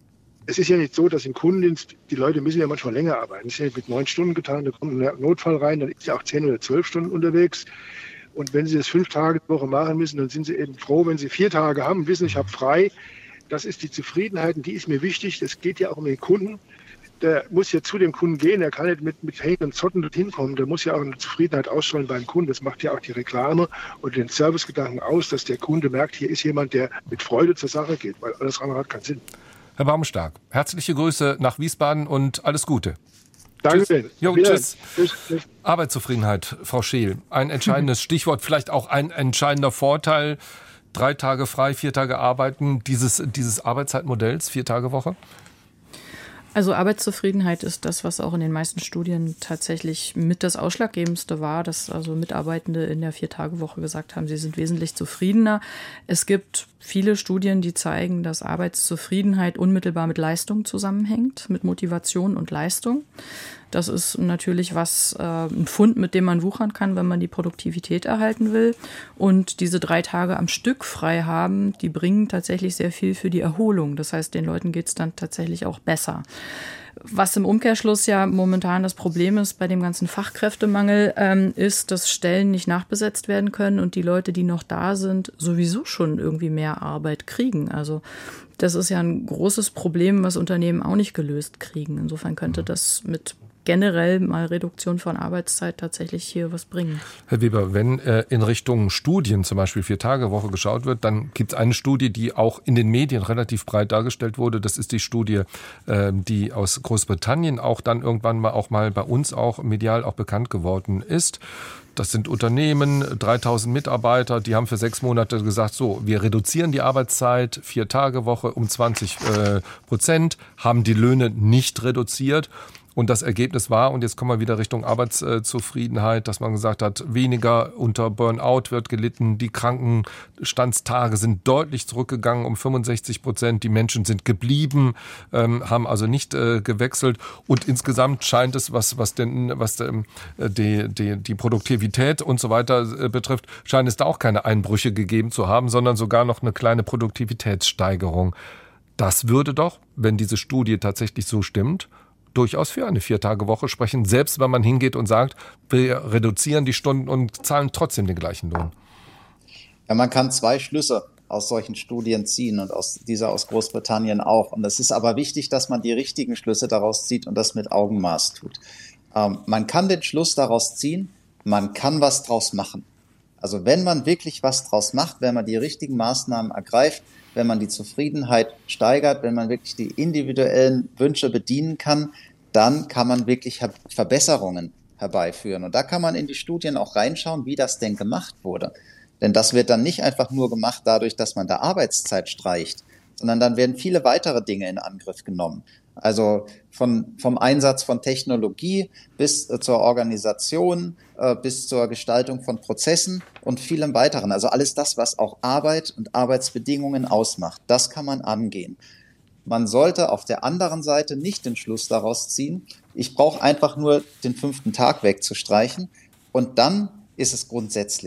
Es ist ja nicht so, dass im Kundendienst, die Leute müssen ja manchmal länger arbeiten. Das ist ja mit 9 Stunden getan, da kommt ein Notfall rein, dann ist ja auch 10 oder 12 Stunden unterwegs. Und wenn Sie das 5 Tage die Woche machen müssen, dann sind Sie eben froh, wenn Sie 4 Tage haben, wissen, ich habe frei. Das ist die Zufriedenheit und die ist mir wichtig. Das geht ja auch um den Kunden. Der muss ja zu dem Kunden gehen, er kann nicht mit hängenden Zotten dorthin kommen. Der muss ja auch eine Zufriedenheit ausstrahlen beim Kunden. Das macht ja auch die Reklame und den Servicegedanken aus, dass der Kunde merkt, hier ist jemand, der mit Freude zur Sache geht, weil alles andere hat keinen Sinn. Herr Baumstark, herzliche Grüße nach Wiesbaden und alles Gute. Danke. Tschüss. Jo, tschüss. Tschüss. Arbeitszufriedenheit, Frau Scheel. Ein entscheidendes Stichwort, vielleicht auch ein entscheidender Vorteil. 3 Tage frei, 4 Tage arbeiten, dieses Arbeitszeitmodells, 4-Tage-Woche? Also Arbeitszufriedenheit ist das, was auch in den meisten Studien tatsächlich mit das Ausschlaggebendste war, dass also Mitarbeitende in der 4-Tage-Woche gesagt haben, sie sind wesentlich zufriedener. Es gibt viele Studien, die zeigen, dass Arbeitszufriedenheit unmittelbar mit Leistung zusammenhängt, mit Motivation und Leistung. Das ist natürlich ein Fund, mit dem man wuchern kann, wenn man die Produktivität erhalten will. Und diese 3 Tage am Stück frei haben, die bringen tatsächlich sehr viel für die Erholung. Das heißt, den Leuten geht es dann tatsächlich auch besser. Was im Umkehrschluss ja momentan das Problem ist bei dem ganzen Fachkräftemangel, ist, dass Stellen nicht nachbesetzt werden können und die Leute, die noch da sind, sowieso schon irgendwie mehr Arbeit kriegen. Also das ist ja ein großes Problem, was Unternehmen auch nicht gelöst kriegen. Insofern könnte das mit generell mal Reduktion von Arbeitszeit tatsächlich hier was bringen. Herr Weber, wenn in Richtung Studien, zum Beispiel 4-Tage-Woche geschaut wird, dann gibt es eine Studie, die auch in den Medien relativ breit dargestellt wurde. Das ist die Studie, die aus Großbritannien auch dann irgendwann mal bei uns auch medial auch bekannt geworden ist. Das sind Unternehmen, 3.000 Mitarbeiter, die haben für 6 Monate gesagt, so, wir reduzieren die Arbeitszeit, 4-Tage-Woche um 20%, haben die Löhne nicht reduziert. Und das Ergebnis war, und jetzt kommen wir wieder Richtung Arbeitszufriedenheit, dass man gesagt hat, weniger unter Burnout wird gelitten, die Krankenstandstage sind deutlich zurückgegangen um 65%, die Menschen sind geblieben, haben also nicht gewechselt und insgesamt scheint es, was die Produktivität und so weiter betrifft, scheint es da auch keine Einbrüche gegeben zu haben, sondern sogar noch eine kleine Produktivitätssteigerung. Das würde doch, wenn diese Studie tatsächlich so stimmt, durchaus für eine 4-Tage-Woche sprechen, selbst wenn man hingeht und sagt, wir reduzieren die Stunden und zahlen trotzdem den gleichen Lohn. Ja, man kann 2 Schlüsse aus solchen Studien ziehen und aus Großbritannien auch. Und es ist aber wichtig, dass man die richtigen Schlüsse daraus zieht und das mit Augenmaß tut. Man kann den Schluss daraus ziehen, man kann was draus machen. Also wenn man wirklich was draus macht, wenn man die richtigen Maßnahmen ergreift, wenn man die Zufriedenheit steigert, wenn man wirklich die individuellen Wünsche bedienen kann, dann kann man wirklich Verbesserungen herbeiführen. Und da kann man in die Studien auch reinschauen, wie das denn gemacht wurde. Denn das wird dann nicht einfach nur gemacht dadurch, dass man da Arbeitszeit streicht, sondern dann werden viele weitere Dinge in Angriff genommen. Also vom Einsatz von Technologie bis zur Organisation, bis zur Gestaltung von Prozessen und vielem weiteren. Also alles das, was auch Arbeit und Arbeitsbedingungen ausmacht, das kann man angehen. Man sollte auf der anderen Seite nicht den Schluss daraus ziehen, ich brauche einfach nur den 5. Tag wegzustreichen und dann ist es grundsätzlich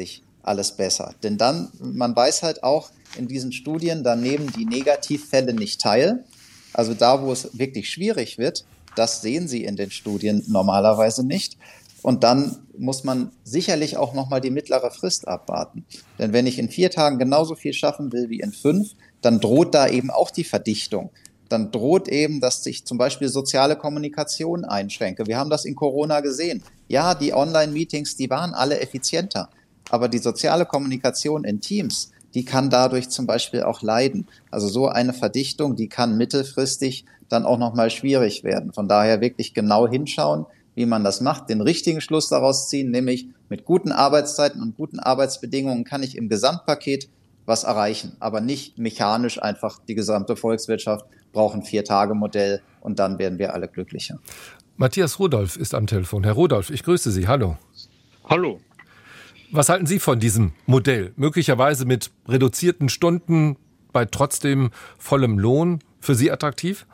alles besser. Denn dann, man weiß halt auch in diesen Studien, da nehmen die Negativfälle nicht teil. Also da, wo es wirklich schwierig wird, das sehen Sie in den Studien normalerweise nicht. Und dann muss man sicherlich auch nochmal die mittlere Frist abwarten. Denn wenn ich in 4 Tagen genauso viel schaffen will wie in 5, dann droht da eben auch die Verdichtung. Dann droht eben, dass ich zum Beispiel soziale Kommunikation einschränke. Wir haben das in Corona gesehen. Ja, die Online-Meetings, die waren alle effizienter. Aber die soziale Kommunikation in Teams, die kann dadurch zum Beispiel auch leiden. Also so eine Verdichtung, die kann mittelfristig dann auch nochmal schwierig werden. Von daher wirklich genau hinschauen, wie man das macht, den richtigen Schluss daraus ziehen, nämlich mit guten Arbeitszeiten und guten Arbeitsbedingungen kann ich im Gesamtpaket was erreichen, aber nicht mechanisch einfach die gesamte Volkswirtschaft braucht ein 4-Tage-Modell und dann werden wir alle glücklicher. Matthias Rudolph ist am Telefon. Herr Rudolph, ich grüße Sie. Hallo. Hallo. Was halten Sie von diesem Modell? Möglicherweise mit reduzierten Stunden bei trotzdem vollem Lohn für Sie attraktiv?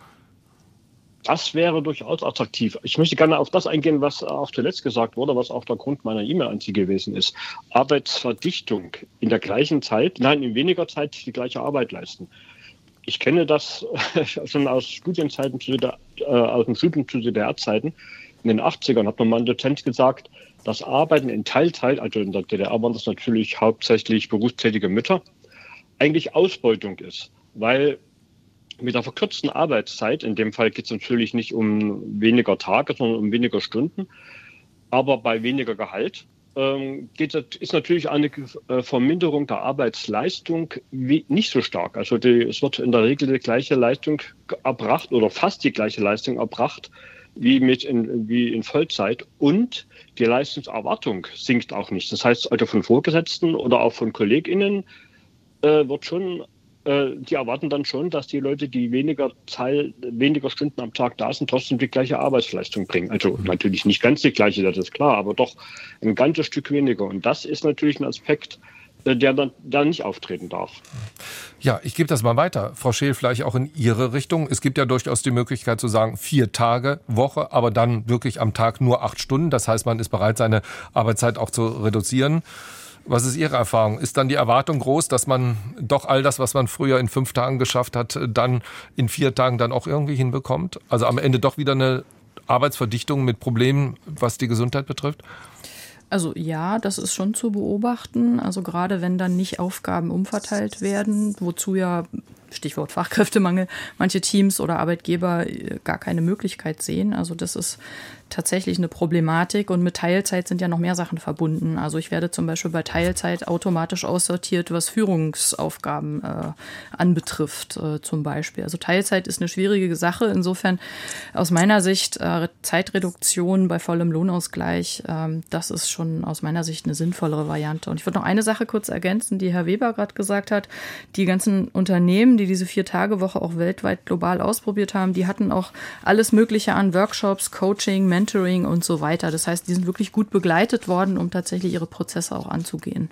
Das wäre durchaus attraktiv. Ich möchte gerne auf das eingehen, was auch zuletzt gesagt wurde, was auch der Grund meiner E-Mail an Sie gewesen ist. Arbeitsverdichtung in der gleichen Zeit, nein, in weniger Zeit die gleiche Arbeit leisten. Ich kenne das schon aus Studienzeiten, aus dem Studium zu DDR-Zeiten. In den 80ern hat mir mal ein Dozent gesagt, das Arbeiten in Teilzeit, also in der DDR waren das natürlich hauptsächlich berufstätige Mütter, eigentlich Ausbeutung ist, weil mit der verkürzten Arbeitszeit, in dem Fall geht es natürlich nicht um weniger Tage, sondern um weniger Stunden, aber bei weniger Gehalt ist natürlich eine Verminderung der Arbeitsleistung nicht so stark. Also es wird in der Regel die gleiche Leistung erbracht oder fast die gleiche Leistung erbracht wie in Vollzeit und die Leistungserwartung sinkt auch nicht. Das heißt, also von Vorgesetzten oder auch von KollegInnen wird schon die erwarten dann schon, dass die Leute, die weniger Stunden am Tag da sind, trotzdem die gleiche Arbeitsleistung bringen. Also natürlich nicht ganz die gleiche, das ist klar, aber doch ein ganzes Stück weniger. Und das ist natürlich ein Aspekt, der dann nicht auftreten darf. Ja, ich gebe das mal weiter. Frau Scheel, vielleicht auch in Ihre Richtung. Es gibt ja durchaus die Möglichkeit zu sagen, 4 Tage Woche, aber dann wirklich am Tag nur 8 Stunden. Das heißt, man ist bereit, seine Arbeitszeit auch zu reduzieren. Was ist Ihre Erfahrung? Ist dann die Erwartung groß, dass man doch all das, was man früher in 5 Tagen geschafft hat, dann in 4 Tagen dann auch irgendwie hinbekommt? Also am Ende doch wieder eine Arbeitsverdichtung mit Problemen, was die Gesundheit betrifft? Also ja, das ist schon zu beobachten. Also gerade wenn dann nicht Aufgaben umverteilt werden, wozu ja, Stichwort Fachkräftemangel, manche Teams oder Arbeitgeber gar keine Möglichkeit sehen. Also das ist tatsächlich eine Problematik und mit Teilzeit sind ja noch mehr Sachen verbunden. Also ich werde zum Beispiel bei Teilzeit automatisch aussortiert, was Führungsaufgaben anbetrifft zum Beispiel. Also Teilzeit ist eine schwierige Sache. Insofern aus meiner Sicht Zeitreduktion bei vollem Lohnausgleich, das ist schon aus meiner Sicht eine sinnvollere Variante. Und ich würde noch eine Sache kurz ergänzen, die Herr Weber gerade gesagt hat. Die ganzen Unternehmen, die diese 4-Tage-Woche auch weltweit global ausprobiert haben, die hatten auch alles Mögliche an Workshops, Coaching, Mentoring und so weiter. Das heißt, die sind wirklich gut begleitet worden, um tatsächlich ihre Prozesse auch anzugehen.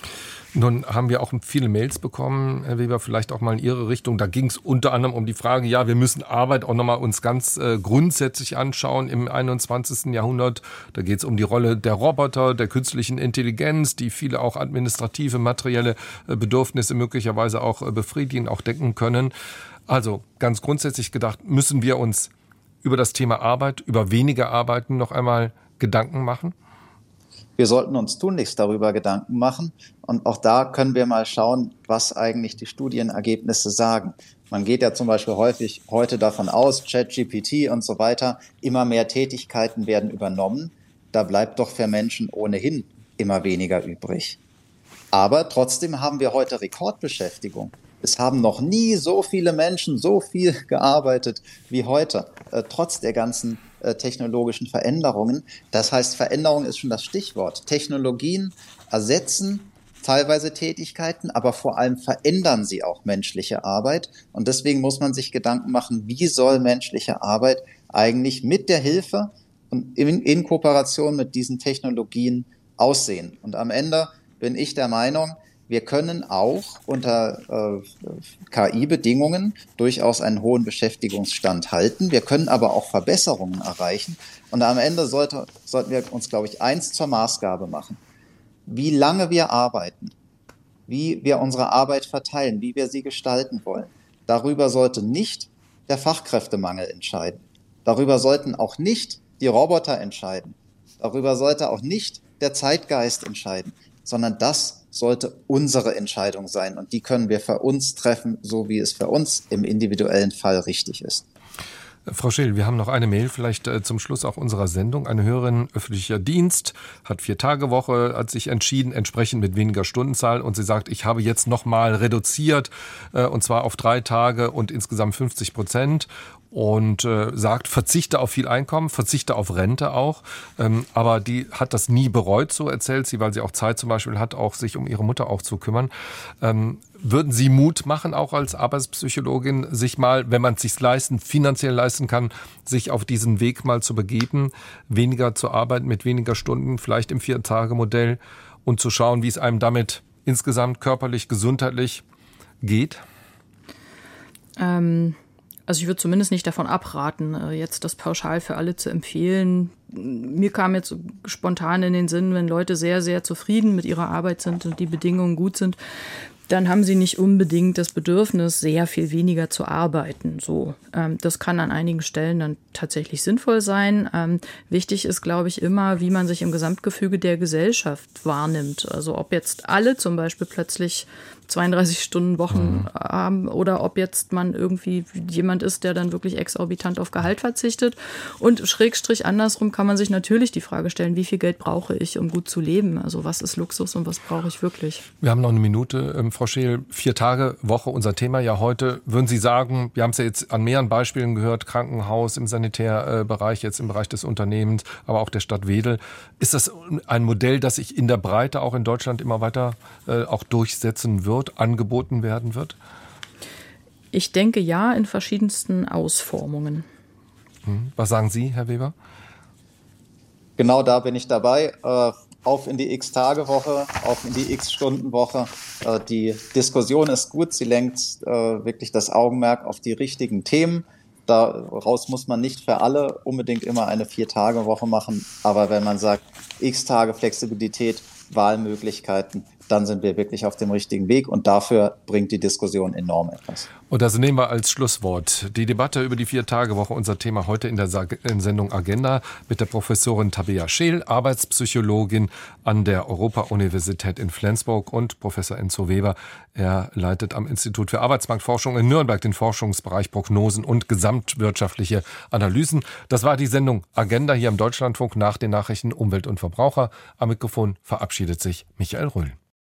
Nun haben wir auch viele Mails bekommen, Herr Weber, vielleicht auch mal in Ihre Richtung. Da ging es unter anderem um die Frage, ja, wir müssen Arbeit auch nochmal uns ganz grundsätzlich anschauen im 21. Jahrhundert. Da geht es um die Rolle der Roboter, der künstlichen Intelligenz, die viele auch administrative, materielle Bedürfnisse möglicherweise auch befriedigen, auch decken können. Also ganz grundsätzlich gedacht, müssen wir uns über das Thema Arbeit, über weniger Arbeiten noch einmal Gedanken machen? Wir sollten uns tunlichst darüber Gedanken machen. Und auch da können wir mal schauen, was eigentlich die Studienergebnisse sagen. Man geht ja zum Beispiel häufig heute davon aus, ChatGPT und so weiter, immer mehr Tätigkeiten werden übernommen. Da bleibt doch für Menschen ohnehin immer weniger übrig. Aber trotzdem haben wir heute Rekordbeschäftigung. Es haben noch nie so viele Menschen so viel gearbeitet wie heute, trotz der ganzen technologischen Veränderungen. Das heißt, Veränderung ist schon das Stichwort. Technologien ersetzen teilweise Tätigkeiten, aber vor allem verändern sie auch menschliche Arbeit. Und deswegen muss man sich Gedanken machen, wie soll menschliche Arbeit eigentlich mit der Hilfe und in Kooperation mit diesen Technologien aussehen. Und am Ende bin ich der Meinung, wir können auch unter KI-Bedingungen durchaus einen hohen Beschäftigungsstand halten. Wir können aber auch Verbesserungen erreichen. Und am Ende sollten wir uns, glaube ich, eins zur Maßgabe machen. wie lange wir arbeiten, wie wir unsere Arbeit verteilen, wie wir sie gestalten wollen. Darüber sollte nicht der Fachkräftemangel entscheiden. Darüber sollten auch nicht die Roboter entscheiden. Darüber sollte auch nicht der Zeitgeist entscheiden, sondern das sollte unsere Entscheidung sein. Und die können wir für uns treffen, so wie es für uns im individuellen Fall richtig ist. Frau Scheel, wir haben noch eine Mail, vielleicht zum Schluss auch unserer Sendung. Eine Hörerin, öffentlicher Dienst, hat 4-Tage-Woche, hat sich entschieden, entsprechend mit weniger Stundenzahl. Und sie sagt, ich habe jetzt nochmal reduziert, und zwar auf 3 Tage und insgesamt 50%. Und sagt, verzichte auf viel Einkommen, verzichte auf Rente auch. Aber die hat das nie bereut, so erzählt sie, weil sie auch Zeit zum Beispiel hat, auch sich um ihre Mutter auch zu kümmern. Würden Sie Mut machen, auch als Arbeitspsychologin, sich mal, wenn man es sich finanziell leisten kann, sich auf diesen Weg mal zu begeben, weniger zu arbeiten, mit weniger Stunden, vielleicht im 4-Tage-Modell und zu schauen, wie es einem damit insgesamt körperlich, gesundheitlich geht? Also ich würde zumindest nicht davon abraten, jetzt das pauschal für alle zu empfehlen. Mir kam jetzt spontan in den Sinn, wenn Leute sehr, sehr zufrieden mit ihrer Arbeit sind und die Bedingungen gut sind, dann haben sie nicht unbedingt das Bedürfnis, sehr viel weniger zu arbeiten. So, das kann an einigen Stellen dann tatsächlich sinnvoll sein. Wichtig ist, glaube ich, immer, wie man sich im Gesamtgefüge der Gesellschaft wahrnimmt. Also ob jetzt alle zum Beispiel plötzlich 32-Stunden-Wochen haben oder ob jetzt man irgendwie jemand ist, der dann wirklich exorbitant auf Gehalt verzichtet. Und schrägstrich andersrum kann man sich natürlich die Frage stellen, wie viel Geld brauche ich, um gut zu leben? Also was ist Luxus und was brauche ich wirklich? Wir haben noch eine Minute, Frau Scheel. 4-Tage-Woche, unser Thema ja heute. Würden Sie sagen, wir haben es ja jetzt an mehreren Beispielen gehört, Krankenhaus, im Sanitärbereich, jetzt im Bereich des Unternehmens, aber auch der Stadt Wedel. Ist das ein Modell, das sich in der Breite auch in Deutschland immer weiter auch durchsetzen wird, angeboten werden wird? Ich denke ja, in verschiedensten Ausformungen. Was sagen Sie, Herr Weber? Genau da bin ich dabei. Auf in die X-Tage-Woche, auf in die X-Stunden-Woche. Die Diskussion ist gut, sie lenkt wirklich das Augenmerk auf die richtigen Themen. Daraus muss man nicht für alle unbedingt immer eine 4-Tage-Woche machen. Aber wenn man sagt, X-Tage Flexibilität, Wahlmöglichkeiten, dann sind wir wirklich auf dem richtigen Weg und dafür bringt die Diskussion enorm etwas. Und das nehmen wir als Schlusswort. Die Debatte über die 4-Tage-Woche, unser Thema heute in der Sendung Agenda mit der Professorin Tabea Scheel, Arbeitspsychologin an der Europa-Universität in Flensburg und Professor Enzo Weber. Er leitet am Institut für Arbeitsmarktforschung in Nürnberg den Forschungsbereich Prognosen und gesamtwirtschaftliche Analysen. Das war die Sendung Agenda hier im Deutschlandfunk nach den Nachrichten Umwelt und Verbraucher. Am Mikrofon verabschiedet sich Michael Röhl.